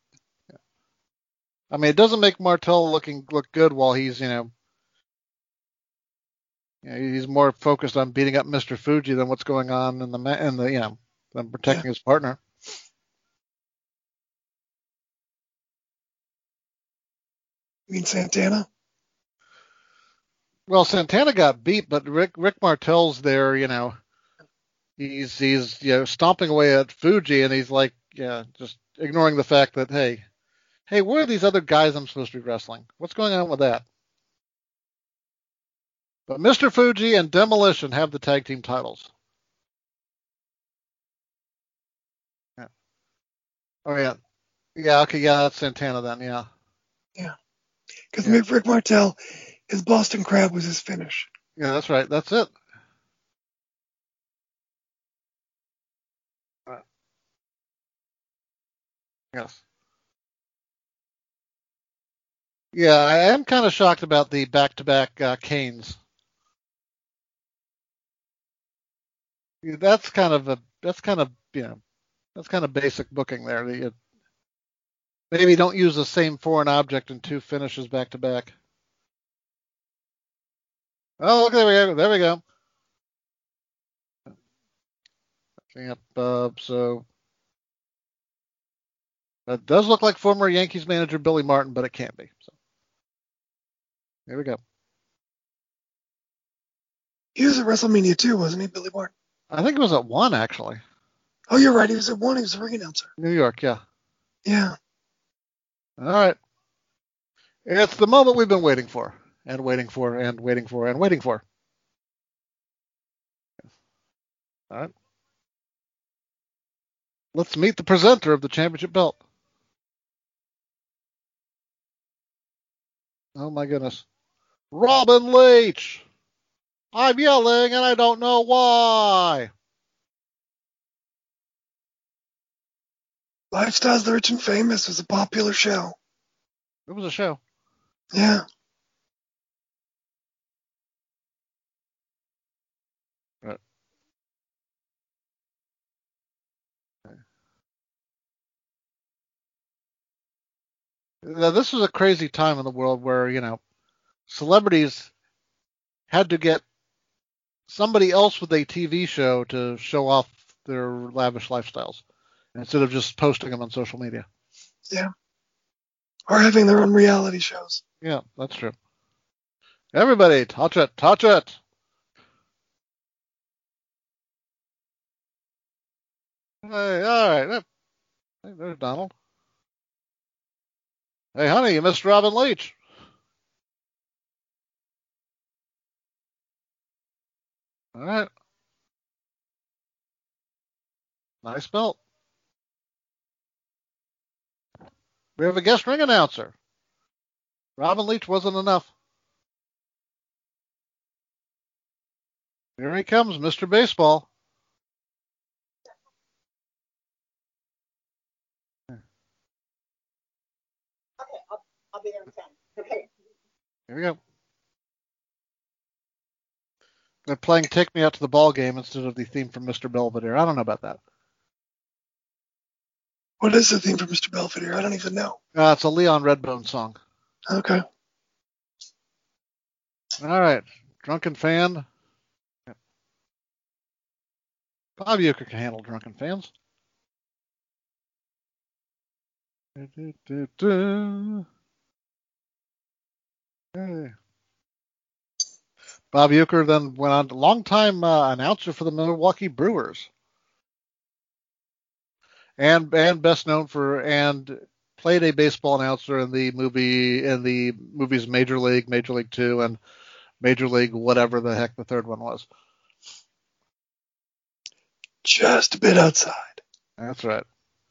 it doesn't make Martel look good while he's he's more focused on beating up Mr. Fuji than what's going on in the than protecting his partner. You mean Santana? Well, Santana got beat, but Rick Martel's there. He's stomping away at Fuji, and he's like, just ignoring the fact that hey, where are these other guys I'm supposed to be wrestling? What's going on with that? But Mr. Fuji and Demolition have the tag team titles. Yeah. Oh yeah. Yeah. Okay. Yeah, that's Santana then. Yeah. Yeah. Because Rick Martel, his Boston Crab was his finish. Yeah, that's right. That's it. Yes. Yeah, I am kind of shocked about the back-to-back Canes. Yeah, that's kind of basic booking there. Maybe don't use the same foreign object in two finishes back-to-back. Oh, look, there we go. Yep. So that does look like former Yankees manager Billy Martin, but it can't be. So here we go. He was at WrestleMania 2, wasn't he, Billy Martin? I think it was at 1, actually. Oh, you're right. He was at 1. He was a ring announcer. New York, yeah. Yeah. All right. It's the moment we've been waiting for, and waiting for, and waiting for, and waiting for. All right. Let's meet the presenter of the championship belt. Oh my goodness. Robin Leach! I'm yelling and I don't know why. Lifestyles the Rich and Famous was a popular show. It was a show. Yeah. Right. Now, this was a crazy time in the world where, celebrities had to get somebody else with a TV show to show off their lavish lifestyles instead of just posting them on social media. Yeah. Or having their own reality shows. Yeah, that's true. Everybody, touch it, touch it. Hey, all right. Hey, there's Donald. Hey, honey, you missed Robin Leach. All right. Nice belt. We have a guest ring announcer. Robin Leach wasn't enough. Here he comes, Mr. Baseball. I'll be there in 10. Okay. Here we go. They're playing Take Me Out to the Ball Game instead of the theme from Mr. Belvedere. I don't know about that. What is the theme for Mr. Belvedere? I don't even know. It's a Leon Redbone song. Okay. All right. Drunken Fan. Bob Uecker can handle drunken fans. Hey. Bob Uecker then went on to longtime announcer for the Milwaukee Brewers. And best known for played a baseball announcer in the movies Major League, Major League 2, and Major League whatever the heck the third one was. Just a bit outside. That's right.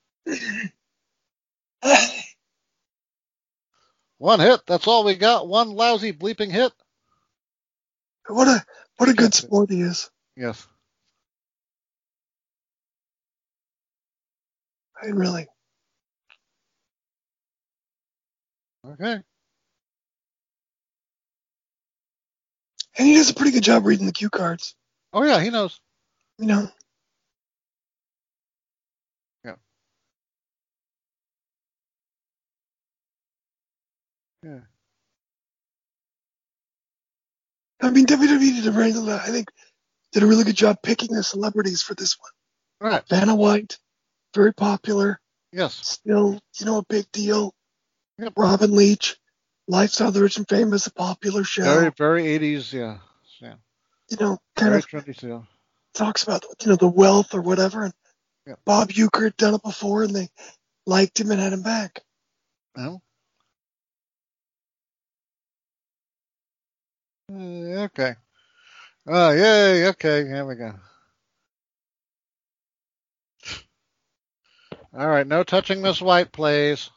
One hit. That's all we got. One lousy bleeping hit. What a good sport he is. Yes. I mean, really. Okay. And he does a pretty good job reading the cue cards. Oh yeah, he knows. You know. Yeah. Yeah. I mean, WWE did a really good job picking the celebrities for this one. Right. Vanna White, very popular. Yes. Still, a big deal. Yep. Robin Leach, Lifestyle of the Rich and Famous, a popular show. Very, very 80s, yeah. Kind very of trendy too. Talks about, the wealth or whatever. And Yep. Bob Uecker had done it before, and they liked him and had him back. Oh. Okay. Oh, yay. Okay, here we go. All right, no touching Miss White, please.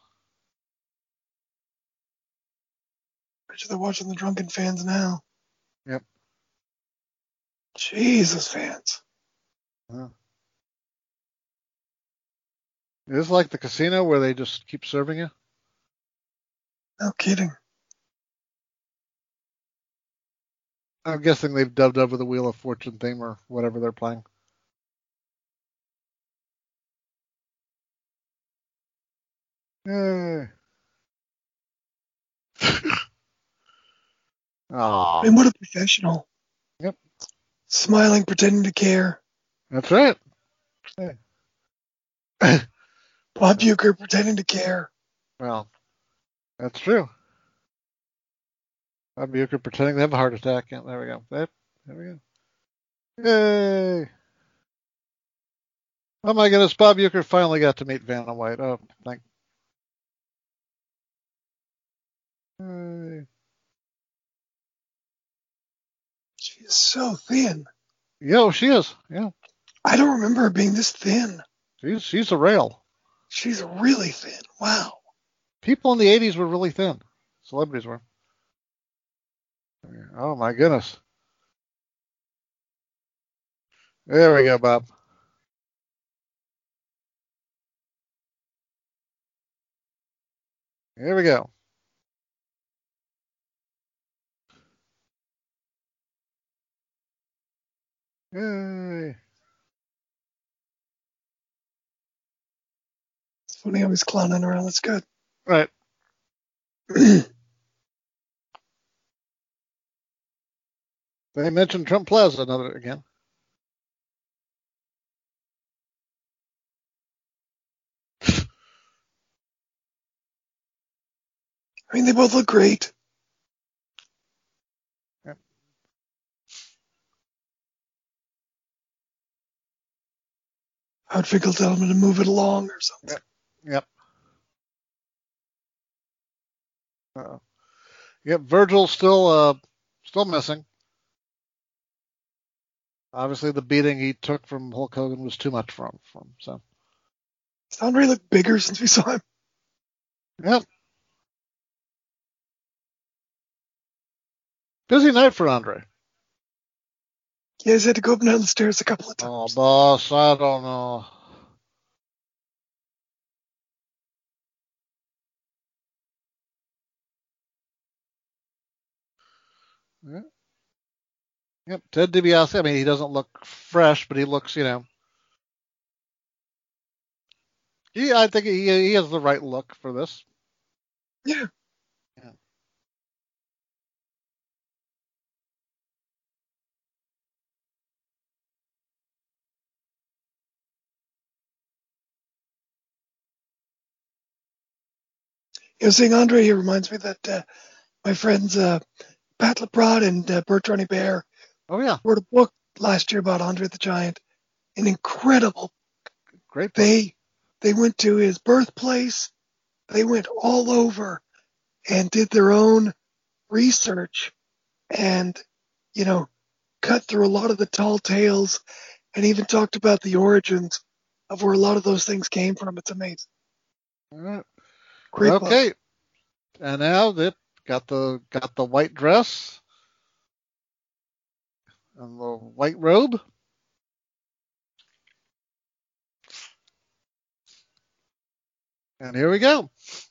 Bet you they're watching the drunken fans now. Yep. Jesus, fans. Huh. Is this like the casino where they just keep serving you? No kidding. I'm guessing they've dubbed over the Wheel of Fortune theme or whatever they're playing. Yay. I mean, what a professional. Yep. Smiling, pretending to care. That's right. Hey. Bob Uecker pretending to care. Well, that's true. Bob Uecker pretending to have a heart attack. Yeah, there we go. There we go. Yay! Oh my goodness, Bob Uecker finally got to meet Vanna White. Oh, thank. Yay. She is so thin. Yo, she is. Yeah. I don't remember her being this thin. She's a rail. She's really thin. Wow. People in the 80s were really thin. Celebrities were. Oh my goodness. There we go, Bob. Here we go. Yay. It's funny how he's clowning around. That's good. Right. They mentioned Trump Plaza again. I mean, they both look great. Yep. I would Finkel tell him to move it along or something. Yep. Yep. Virgil's still missing. Obviously, the beating he took from Hulk Hogan was too much for him. So. Does Andre look bigger since we saw him? Yep. Busy night for Andre. Yeah, he's had to go up and down the stairs a couple of Oh, times. boss, I don't know. Yep. Yep. Ted DiBiase. I mean, he doesn't look fresh, but he looks, I think he has the right look for this. Yeah. Seeing Andre here reminds me that my friends Pat LeBrod and Bertrand Hébert wrote a book last year about Andre the Giant. An incredible. Great book. They went to his birthplace. They went all over and did their own research and, cut through a lot of the tall tales and even talked about the origins of where a lot of those things came from. It's amazing. All right. Great Okay. book. And now they've got the white dress and the white robe. And here we go.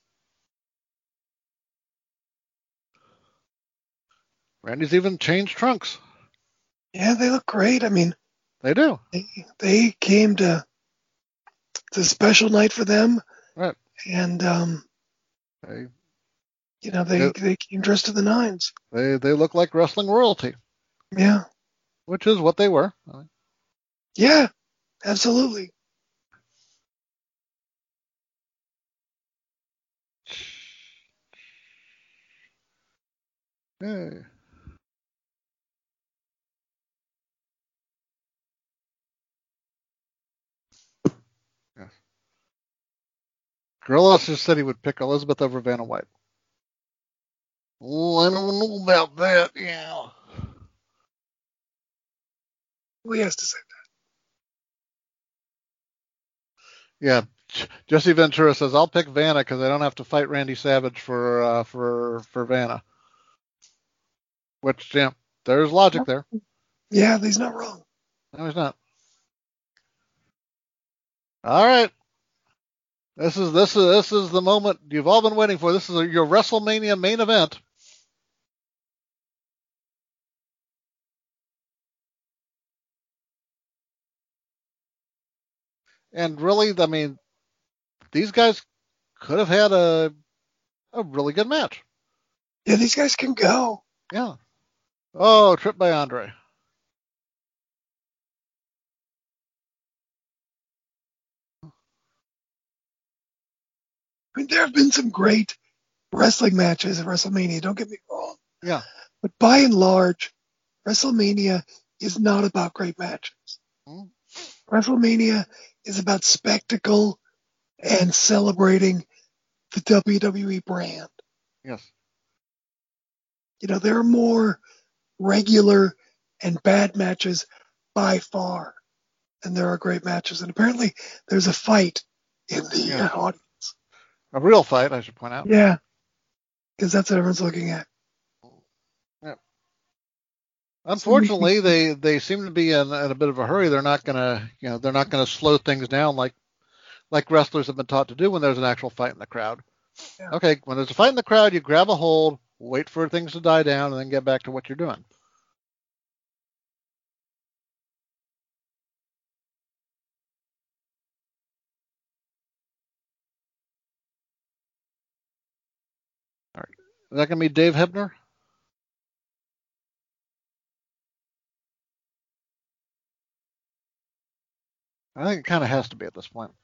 Randy's even changed trunks. Yeah, they look great. I mean, They do. they came to it's a special night for them, Right. and They they came dressed to the nines. they look like wrestling royalty, Yeah, which is what they were. yeah, absolutely. Yeah. Yes. Gorillas just said he would pick Elizabeth over Vanna White. Oh, I don't know about that. Yeah. Who has to say that? Yeah. Jesse Ventura says, I'll pick Vanna because I don't have to fight Randy Savage for Vanna. Which, yeah, there's logic there. Yeah, he's not wrong. No, he's not. All right. This is the moment you've all been waiting for. This is your WrestleMania main event. And really, I mean, these guys could have had a really good match. Yeah, these guys can go. Yeah. Oh, tripped by Andre. I mean, there have been some great wrestling matches at WrestleMania, don't get me wrong. Yeah. But by and large, WrestleMania is not about great matches. WrestleMania is about spectacle and celebrating the WWE brand. Yes. There are more regular and bad matches by far than there are great matches. And apparently there's a fight in the audience. A real fight, I should point out. Yeah, because that's what everyone's looking at. Yeah. Unfortunately, they seem to be in a bit of a hurry. They're not gonna slow things down like wrestlers have been taught to do when there's an actual fight in the crowd. Yeah. Okay, when there's a fight in the crowd, you grab a hold, wait for things to die down, and then get back to what you're doing. All right. Is that gonna be Dave Hebner? I think it kind of has to be at this point.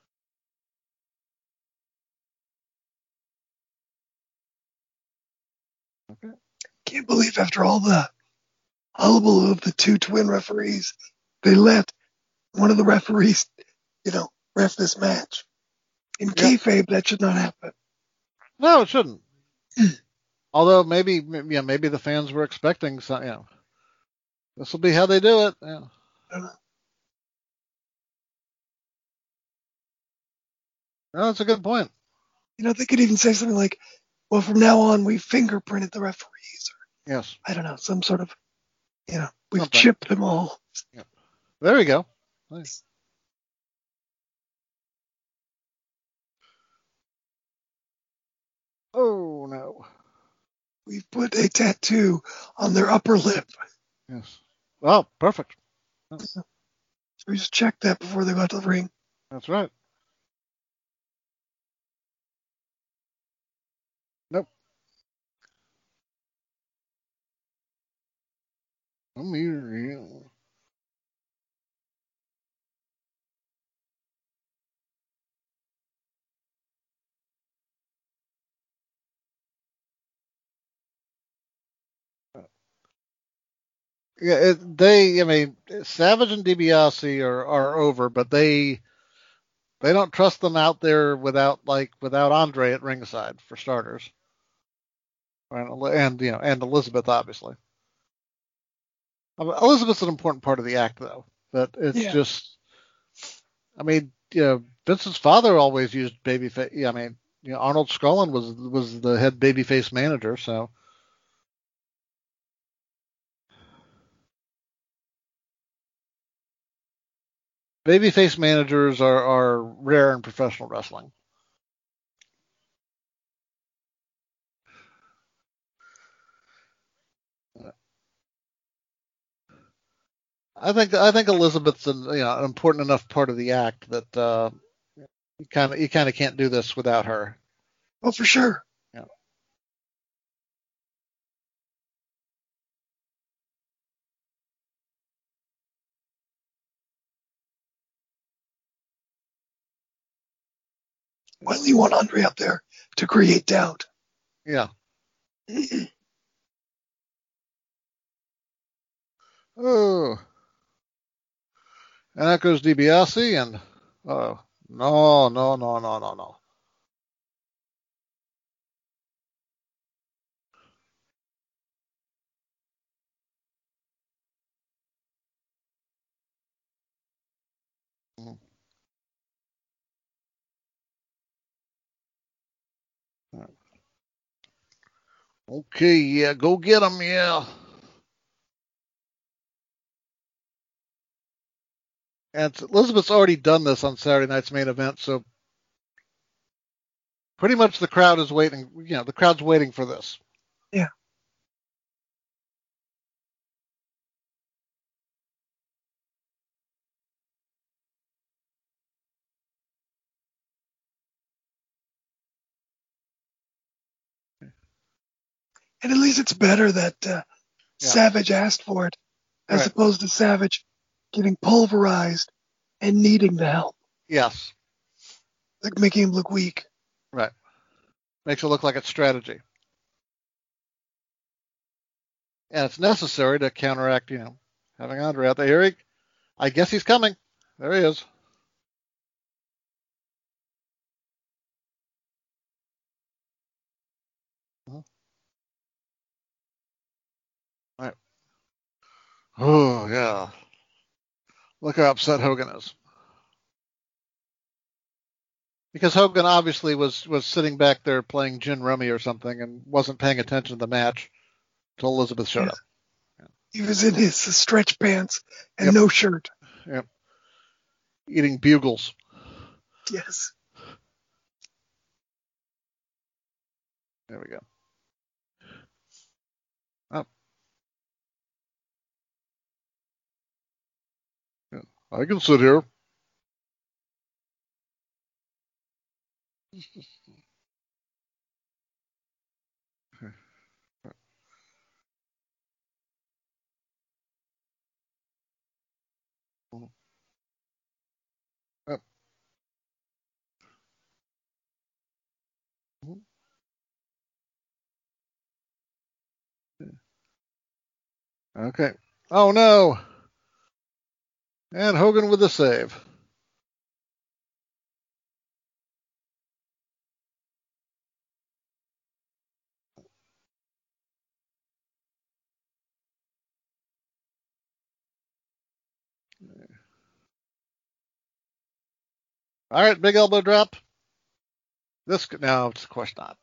Okay. Can't believe after all the hullabaloo of the two twin referees, they let one of the referees, ref this match. In kayfabe, that should not happen. No, it shouldn't. Although maybe the fans were expecting some. This will be how they do it. Yeah. No, that's a good point. They could even say something like, well, from now on, we fingerprinted the referees. Or, yes. I don't know, some sort of, we've chipped them all. Yeah. There we go. Nice. Oh, no. We've put a tattoo on their upper lip. Yes. Well, perfect. So we just checked that before they got to the ring. That's right. Nope. I'm here. Yeah, Savage and DiBiase are over, but they They don't trust them out there without Andre at ringside, for starters. And Elizabeth, obviously. Elizabeth's an important part of the act, though. But it's just, I mean, Vince's father always used babyface. Yeah, I mean, Arnold Skaaland was the head babyface manager, so. Babyface managers are rare in professional wrestling. I think Elizabeth's an important enough part of the act that you kind of can't do this without her. Oh, for sure. Yeah. Why do you want Andre up there to create doubt? Yeah. Oh. And that goes DiBiase, and no. Okay, yeah, go get him, yeah. And Elizabeth's already done this on Saturday night's main event, so pretty much the crowd is waiting. The crowd's waiting for this. Yeah. And at least it's better that Savage asked for it, as opposed to Savage getting pulverized and needing the help. Yes. Like making him look weak. Right. Makes it look like it's strategy. And it's necessary to counteract, having Andre out there. I guess he's coming. There he is. All right. Oh, yeah. Look how upset Hogan is. Because Hogan obviously was sitting back there playing gin rummy or something and wasn't paying attention to the match until Elizabeth showed up. Yeah. He was in his stretch pants and no shirt. Yep. Eating bugles. Yes. There we go. Oh. Yeah. I can sit here. Okay. Oh no. And Hogan with the save. All right, big elbow drop. No, of course not.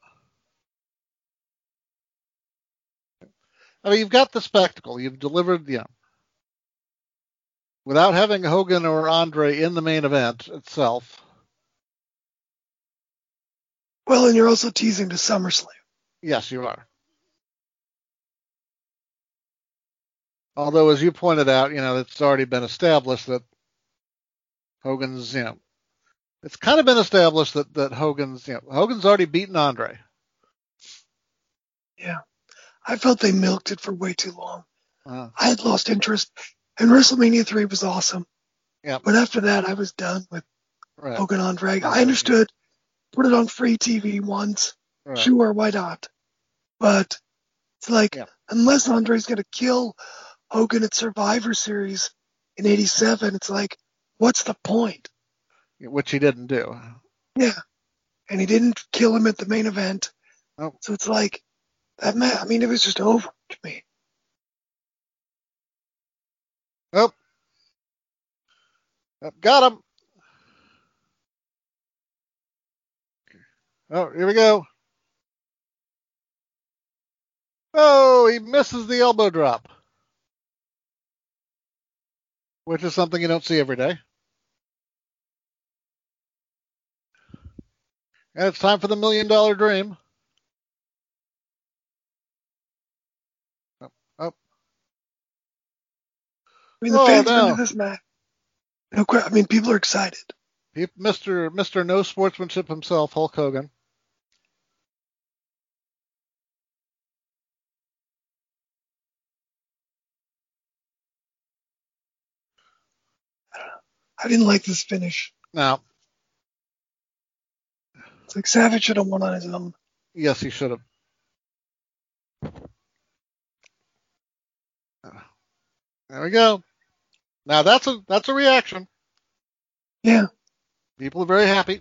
I mean, you've got the spectacle. You've delivered, without having Hogan or Andre in the main event itself. Well, and you're also teasing to SummerSlam. Yes, you are. Although, as you pointed out, it's already been established that Hogan's, it's kind of been established that Hogan's already beaten Andre. Yeah. I felt they milked it for way too long. I had lost interest, and WrestleMania 3 was awesome. Yeah. But after that, I was done with Hogan Andre. I understood, put it on free TV once. Right. Sure, why not? But it's like, unless Andre's going to kill Hogan at Survivor Series in '87, it's like, what's the point? which he didn't do. Yeah, and he didn't kill him at the main event. Oh. So it's like that match. I mean, it was just over to me. Oh, got him. Oh, here we go. Oh, he misses the elbow drop, which is something you don't see every day. And it's time for the $1 Million Dream. Oh. I mean, the fans are into this match. No, I mean, people are excited. Mr. No Sportsmanship himself, Hulk Hogan. I didn't like this finish. No. It's like Savage should have won on his own. Yes, he should have. There we go. Now that's a reaction. Yeah. People are very happy.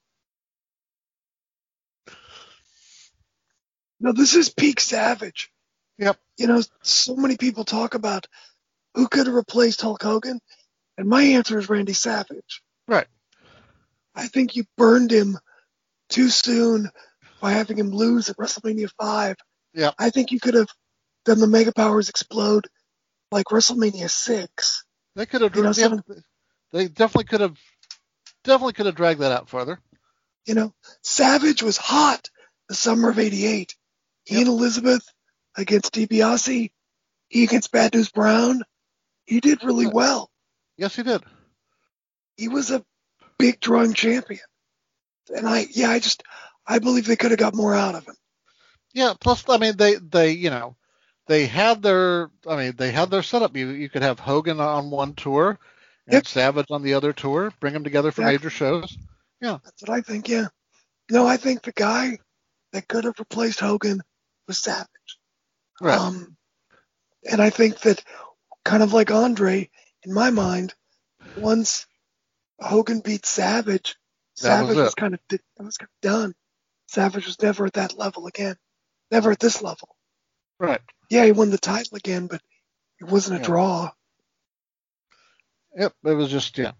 No, this is peak Savage. Yep. You know, so many people talk about who could have replaced Hulk Hogan, and my answer is Randy Savage. Right. I think you burned him too soon by having him lose at WrestleMania 5. Yeah. I think you could have done the Mega Powers explode like WrestleMania 6. They could have. They definitely could have dragged that out further. You know, Savage was hot the summer of '88. He and Elizabeth against DiBiase, he against Bad News Brown. He did really well. Yes, he did. He was a big drawing champion. And I believe they could have got more out of him. Yeah, plus, I mean, they had their setup. You could have Hogan on one tour and Savage on the other tour, bring them together for major shows. Yeah. That's what I think, yeah. No, I think the guy that could have replaced Hogan was Savage. Right. And I think that, kind of like Andre, in my mind, once Hogan beat Savage, Savage was kind of done. Savage was never at that level again. Never at this level. Right. Yeah, he won the title again, but it wasn't a draw. Yep, it was just, yeah.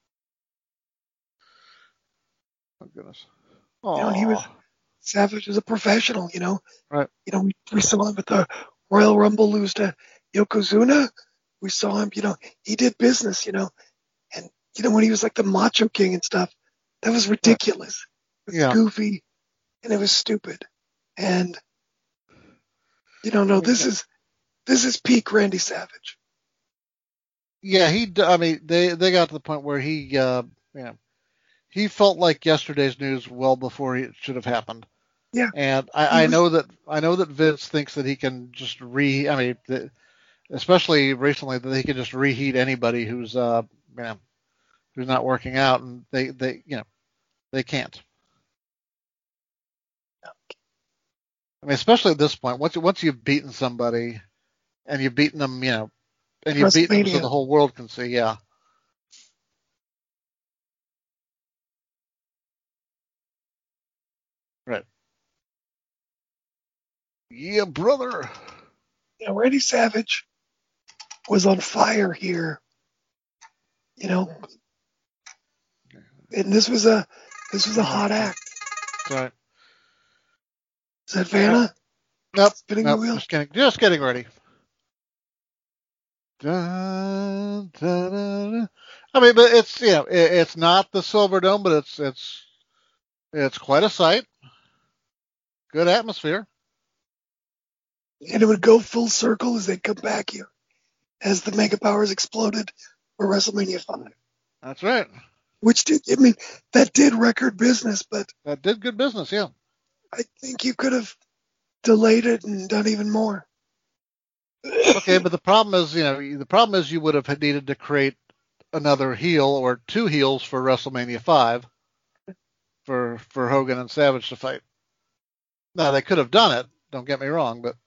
Oh, goodness. You know, Savage was a professional, you know. Right. You know, we saw him at the Royal Rumble lose to Yokozuna. We saw him, you know, he did business, you know. And, you know, when he was like the Macho King and stuff, that was ridiculous. It was goofy, and it was stupid. And, you know, no, this is peak Randy Savage. Yeah, they got to the point where he felt like yesterday's news well before it should have happened. Yeah. And I know that Vince thinks that he can just especially recently, that he can just reheat anybody who's who's not working out, and they can't. I mean, especially at this point, once you've beaten somebody, and you've beaten them, you know, and you've beaten them so the whole world can see, yeah. Right. Yeah, brother. You know, Randy Savage was on fire here. You know, and this was a hot act. Right. Is that Vanna? Nope. Spinning the wheel? Just getting ready. Dun, dun, dun, dun. I mean, but it's it's not the Silver Dome, but it's quite a sight. Good atmosphere. And it would go full circle as they come back here, as the Mega Powers exploded for WrestleMania 5. That's right. That did record business, but that did good business, yeah. I think you could have delayed it and done even more. Okay, but the problem is you would have needed to create another heel or two heels for WrestleMania 5 for Hogan and Savage to fight. Now, they could have done it, don't get me wrong, but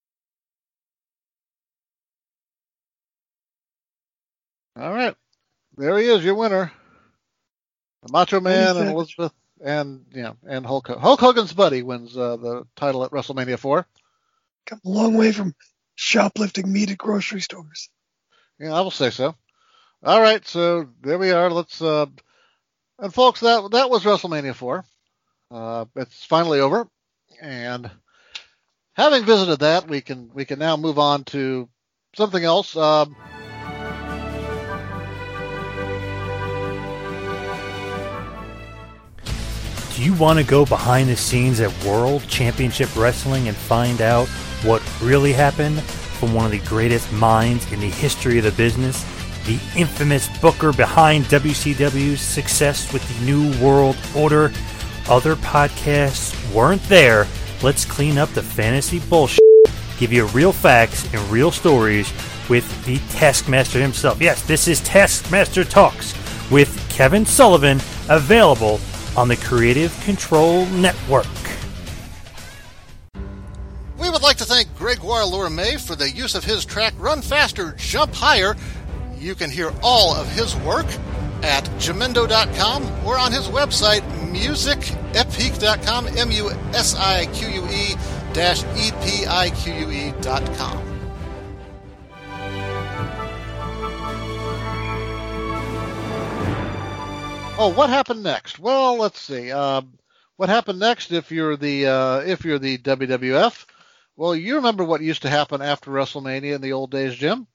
all right. there he is, your winner. The Macho Man and Savage. Elizabeth and Hulk Hogan. Hulk Hogan's buddy wins the title at WrestleMania 4. Come a long way from shoplifting meat at grocery stores. Yeah, I will say so. All right, so there we are. Let's and folks, that was WrestleMania 4. It's finally over, and having visited that, we can now move on to something else. Do you want to go behind the scenes at World Championship Wrestling and find out what really happened from one of the greatest minds in the history of the business, the infamous booker behind WCW's success with the New World Order? Other podcasts weren't there. Let's clean up the fantasy bullshit, give you real facts and real stories with the Taskmaster himself. Yes, this is Taskmaster Talks with Kevin Sullivan, available on the Creative Control Network. We would like to thank Gregoire Lourmet for the use of his track Run Faster, Jump Higher. You can hear all of his work at Jamendo.com or on his website, musicepique.com, musique-epique.com. Oh, what happened next? Well, let's see. What happened next if you're the WWF? Well, you remember what used to happen after WrestleMania in the old days, Jim?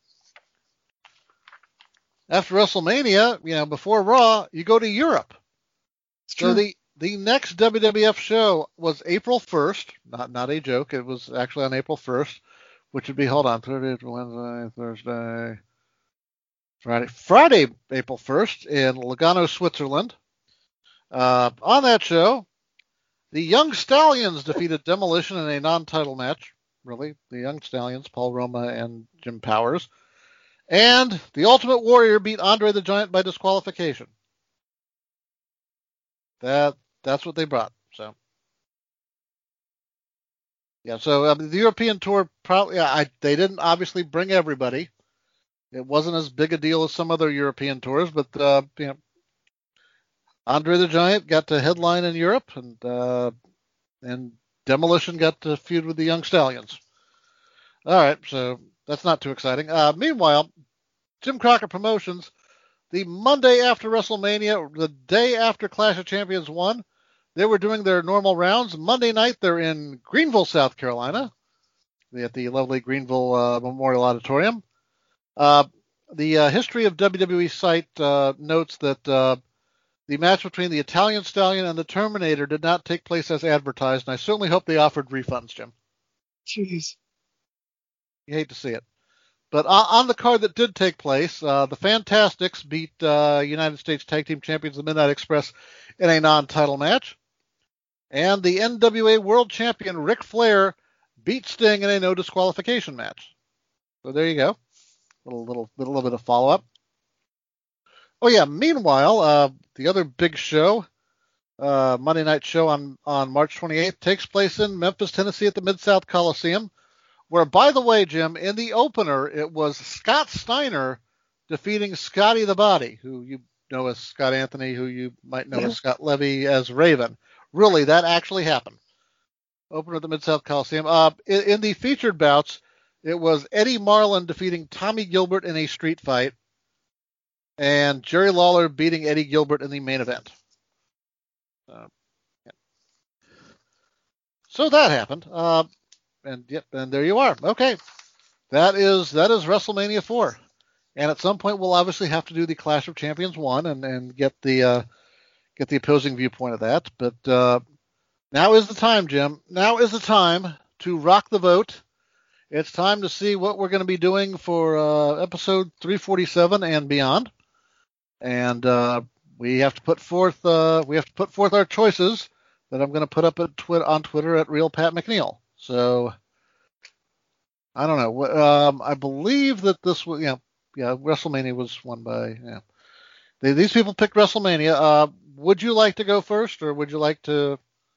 After WrestleMania, before Raw, you go to Europe. So the next WWF show was April 1st. Not a joke. It was actually on April 1st, which would be, Thursday, Wednesday, Thursday, Friday, April 1st in Lugano, Switzerland. On that show, the Young Stallions defeated Demolition in a non-title match. Really, the Young Stallions, Paul Roma and Jim Powers. And the Ultimate Warrior beat Andre the Giant by disqualification. That's what they brought. So, yeah. So the European tour probably they didn't obviously bring everybody. It wasn't as big a deal as some other European tours, but Andre the Giant got to headline in Europe, and Demolition got to feud with the Young Stallions. All right, so that's not too exciting. Meanwhile, Jim Crockett Promotions, the Monday after WrestleMania, the day after Clash of Champions 1, they were doing their normal rounds. Monday night, they're in Greenville, South Carolina, at the lovely Greenville Memorial Auditorium. The History of WWE site notes that the match between the Italian Stallion and the Terminator did not take place as advertised, and I certainly hope they offered refunds, Jim. Jeez. You hate to see it. But on the card that did take place, the Fantastics beat United States Tag Team Champions, the Midnight Express, in a non-title match. And the NWA World Champion, Ric Flair, beat Sting in a no disqualification match. So there you go. A little bit of follow-up. Oh, yeah. Meanwhile, the other big show, Monday night show on March 28th, takes place in Memphis, Tennessee at the Mid-South Coliseum, where, by the way, Jim, in the opener, it was Scott Steiner defeating Scotty the Body, who you know as Scott Anthony, who you might know as Scott Levy as Raven. Really, that actually happened. Opener at the Mid-South Coliseum. In the featured bouts, it was Eddie Marlin defeating Tommy Gilbert in a street fight, and Jerry Lawler beating Eddie Gilbert in the main event. Yeah. So that happened. And there you are. Okay. That is WrestleMania 4. And at some point we'll obviously have to do the Clash of Champions 1 and get the opposing viewpoint of that. But now is the time, Jim. Now is the time to rock the vote. It's time to see what we're going to be doing for episode 347 and beyond. And we have to put forth our choices that I'm going to put up on Twitter at Real Pat McNeil. So I don't know. I believe that this was WrestleMania was won by these people picked WrestleMania. Would you like to go first, or would you like to?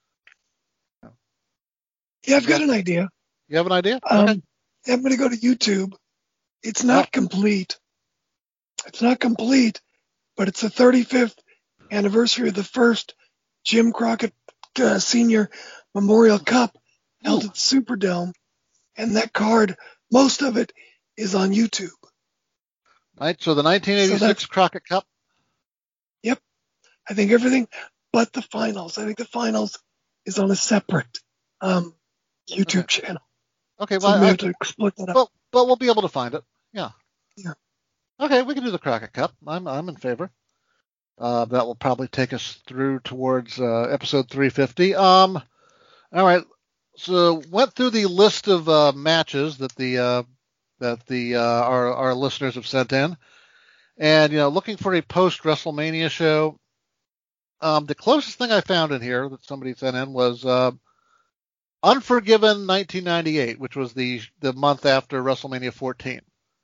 Yeah, I've got an idea. You have an idea? Okay. I'm going to go to YouTube. It's not complete. It's not complete, but it's the 35th anniversary of the first Jim Crockett Senior Memorial Cup held at the Superdome, and that card, most of it, is on YouTube. Right, so the 1986 Crockett Cup? Yep. I think everything but the finals. I think the finals is on a separate YouTube channel. Okay, well, so we have to split that up. But we'll be able to find it. Yeah. Yeah. Okay, we can do the Crockett Cup. I'm in favor. That will probably take us through towards episode 350. All right. So went through the list of matches that our listeners have sent in, and looking for a post WrestleMania show. The closest thing I found in here that somebody sent in was Unforgiven 1998, which was the month after WrestleMania 14.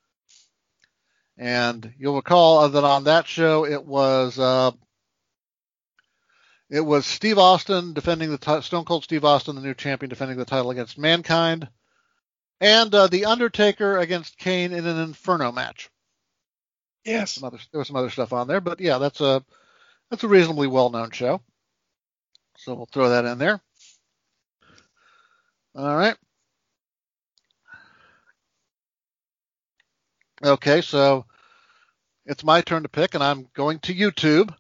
And you'll recall that on that show it was Steve Austin defending Stone Cold Steve Austin, the new champion, defending the title against Mankind, and The Undertaker against Kane in an Inferno match. Yes. There was some other stuff on there, but yeah, that's a reasonably well-known show. So we'll throw that in there. All right. Okay, so it's my turn to pick, and I'm going to YouTube.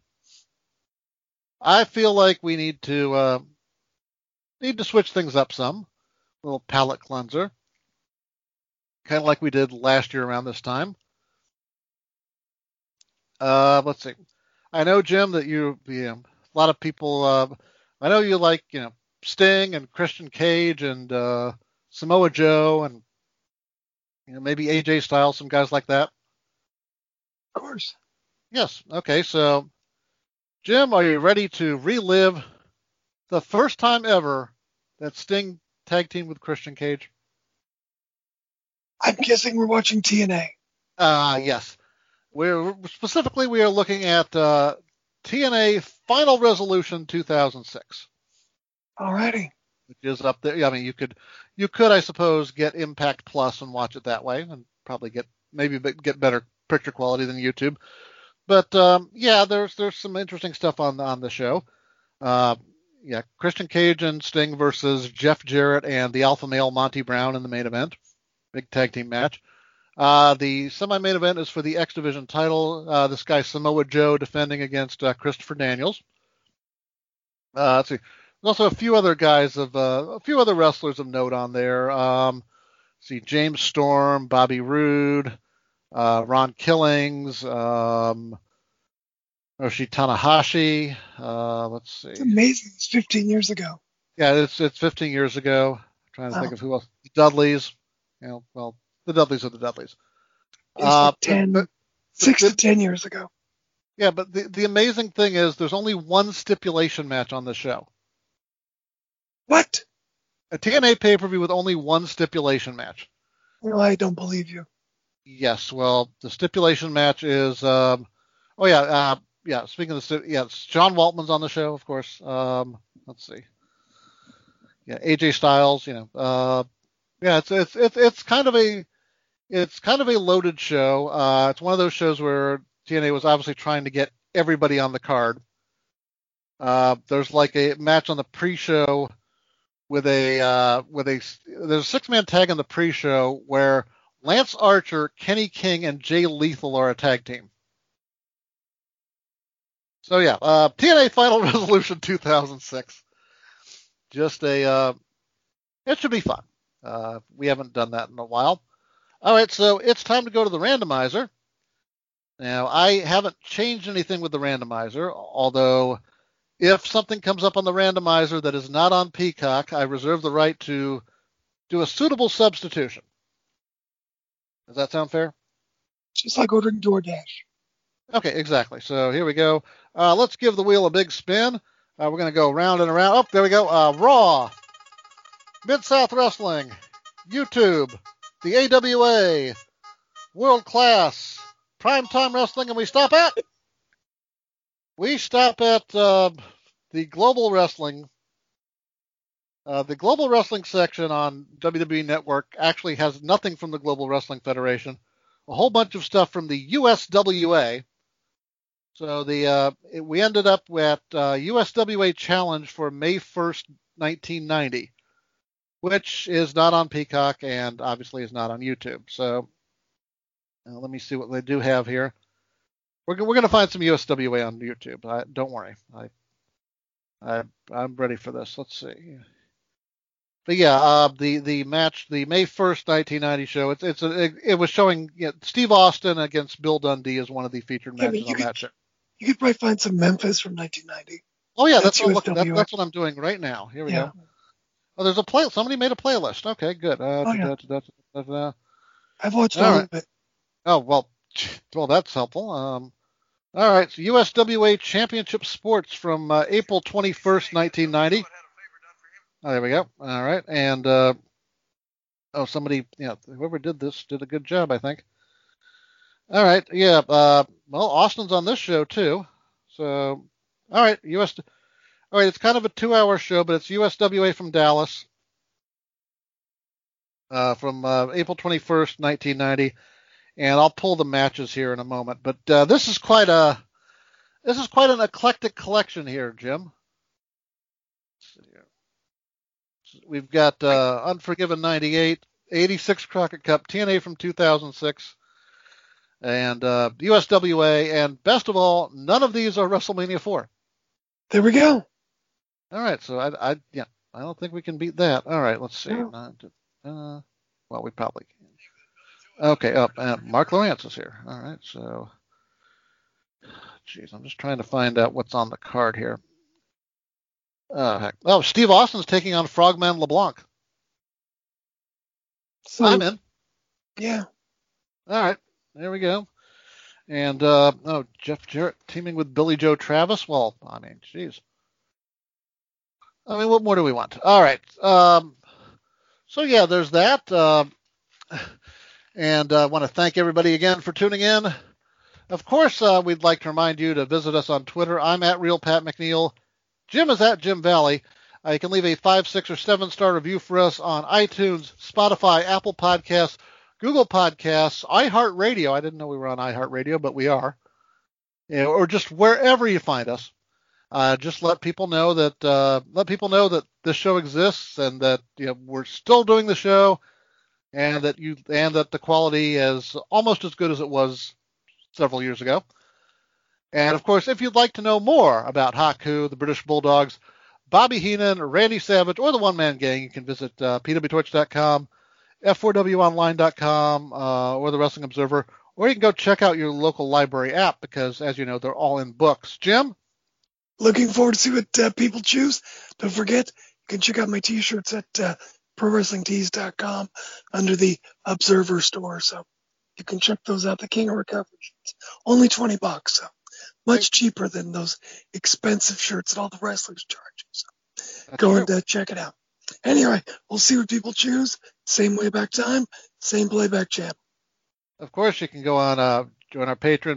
I feel like we need to switch things up some. A little palate cleanser, kind of like we did last year around this time. Let's see. I know, Jim, that a lot of people. I know you like Sting and Christian Cage and Samoa Joe and maybe AJ Styles, some guys like that. Of course. Yes. Okay. So, Jim, are you ready to relive the first time ever that Sting tag teamed with Christian Cage? I'm guessing we're watching TNA. Yes. We are looking at TNA Final Resolution 2006. Alrighty. Which is up there. I mean, you could, I suppose, get Impact Plus and watch it that way, and probably get better picture quality than YouTube. But yeah, there's some interesting stuff on the show. Yeah, Christian Cage and Sting versus Jeff Jarrett and the Alpha Male Monty Brown in the main event. Big tag team match. The semi-main event is for the X Division title. This guy Samoa Joe defending against Christopher Daniels. Let's see. There's also a few other guys a few other wrestlers of note on there. See James Storm, Bobby Roode, Ron Killings, Yoshi Tanahashi. Let's see. It's amazing. It's 15 years ago. Yeah, it's 15 years ago. I'm trying to think of who else. The Dudleys. Well, the Dudleys are the Dudleys. Like 6 to 10 years ago. Yeah, but the amazing thing is there's only one stipulation match on the show. What? A TNA pay-per-view with only one stipulation match. Well, I don't believe you. Yes, well, the stipulation match is, speaking of it's John Waltman's on the show, of course. Let's see. Yeah, AJ Styles, it's kind of a loaded show. It's one of those shows where TNA was obviously trying to get everybody on the card. There's like a match on the pre-show with there's a 6-man tag on the pre-show where Lance Archer, Kenny King, and Jay Lethal are a tag team. So yeah, TNA Final Resolution 2006. Just it should be fun. We haven't done that in a while. All right, so it's time to go to the randomizer. Now, I haven't changed anything with the randomizer, although if something comes up on the randomizer that is not on Peacock, I reserve the right to do a suitable substitution. Does that sound fair? Just like ordering DoorDash. Okay, exactly. So here we go. Let's give the wheel a big spin. We're going to go round and around. Oh, there we go. Raw, Mid-South Wrestling, YouTube, the AWA, World Class, Primetime Wrestling, and we stop at the Global Wrestling. The Global Wrestling section on WWE Network actually has nothing from the Global Wrestling Federation, a whole bunch of stuff from the USWA, So we ended up at USWA Challenge for May 1st, 1990, which is not on Peacock and obviously is not on YouTube. So let me see what they do have here. We're going to find some USWA on YouTube. Don't worry. I'm ready for this. Let's see. But yeah, the match, the May 1st, 1990 show. It was showing Steve Austin against Bill Dundee as one of the featured matches on that show. You could probably find some Memphis from 1990. Oh yeah, that's what I'm doing right now. Here we go. Oh, there's a play. Somebody made a playlist. Okay, good. I've watched all of it. Oh well, that's helpful. All right, so USWA Championship Sports from April 21st, 1990. Oh, there we go. All right, and somebody, whoever did this did a good job, I think. All right, yeah. Well, Austin's on this show too. So, all right, All right, it's kind of a 2-hour show, but it's USWA from Dallas, from April 21st, 1990, and I'll pull the matches here in a moment. But this is quite an eclectic collection here, Jim. Let's see here. We've got Unforgiven 98, 86 Crockett Cup, TNA from 2006. And USWA, and best of all, none of these are WrestleMania 4. There we go. All right, so I don't think we can beat that. All right, let's see. Well, we probably can. Okay, Mark Lawrence is here. All right, so, geez, I'm just trying to find out what's on the card here. Oh, heck. Oh, Steve Austin's taking on Frogman LeBlanc. So, I'm in. Yeah. All right. There we go. And, Jeff Jarrett teaming with Billy Joe Travis. Well, I mean, geez. I mean, what more do we want? All right. So, yeah, there's that. And I want to thank everybody again for tuning in. Of course, we'd like to remind you to visit us on Twitter. I'm at Real Pat McNeil. Jim is at Jim Valley. You can leave a 5, 6, or 7-star review for us on iTunes, Spotify, Apple Podcasts, Google Podcasts, iHeartRadio. I didn't know we were on iHeartRadio, but we are. Or just wherever you find us. Just let people know that this show exists and that we're still doing the show, and that the quality is almost as good as it was several years ago. And of course, if you'd like to know more about Haku, the British Bulldogs, Bobby Heenan, Randy Savage, or the One Man Gang, you can visit pwtorch.com. F4WOnline.com, or the Wrestling Observer, or you can go check out your local library app because, as you know, they're all in books. Jim? Looking forward to see what people choose. Don't forget, you can check out my T-shirts at ProWrestlingTees.com under the Observer store. So you can check those out. The King of Recovery shirts, only $20. So much cheaper than those expensive shirts that all the wrestlers charge. So go and check it out. Anyway, we'll see what people choose. Same Wayback Time, same Playback channel. Of course, you can go on join our Patreon,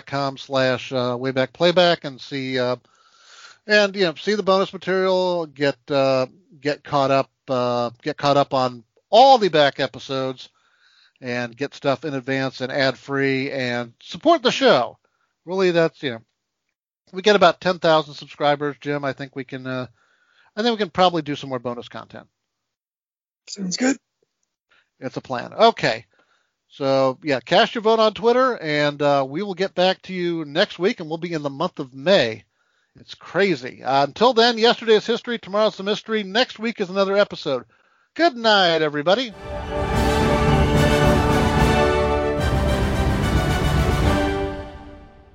patreon.com/WaybackPlayback, and see see the bonus material. Get caught up on all the back episodes, and get stuff in advance and ad free, and support the show. Really, that's we get about 10,000 subscribers, Jim. I think we can probably do some more bonus content. Sounds good. It's a plan. Okay. So, yeah, cast your vote on Twitter, and we will get back to you next week, and we'll be in the month of May. It's crazy. Until then, yesterday is history, tomorrow's the mystery, next week is another episode. Good night, everybody.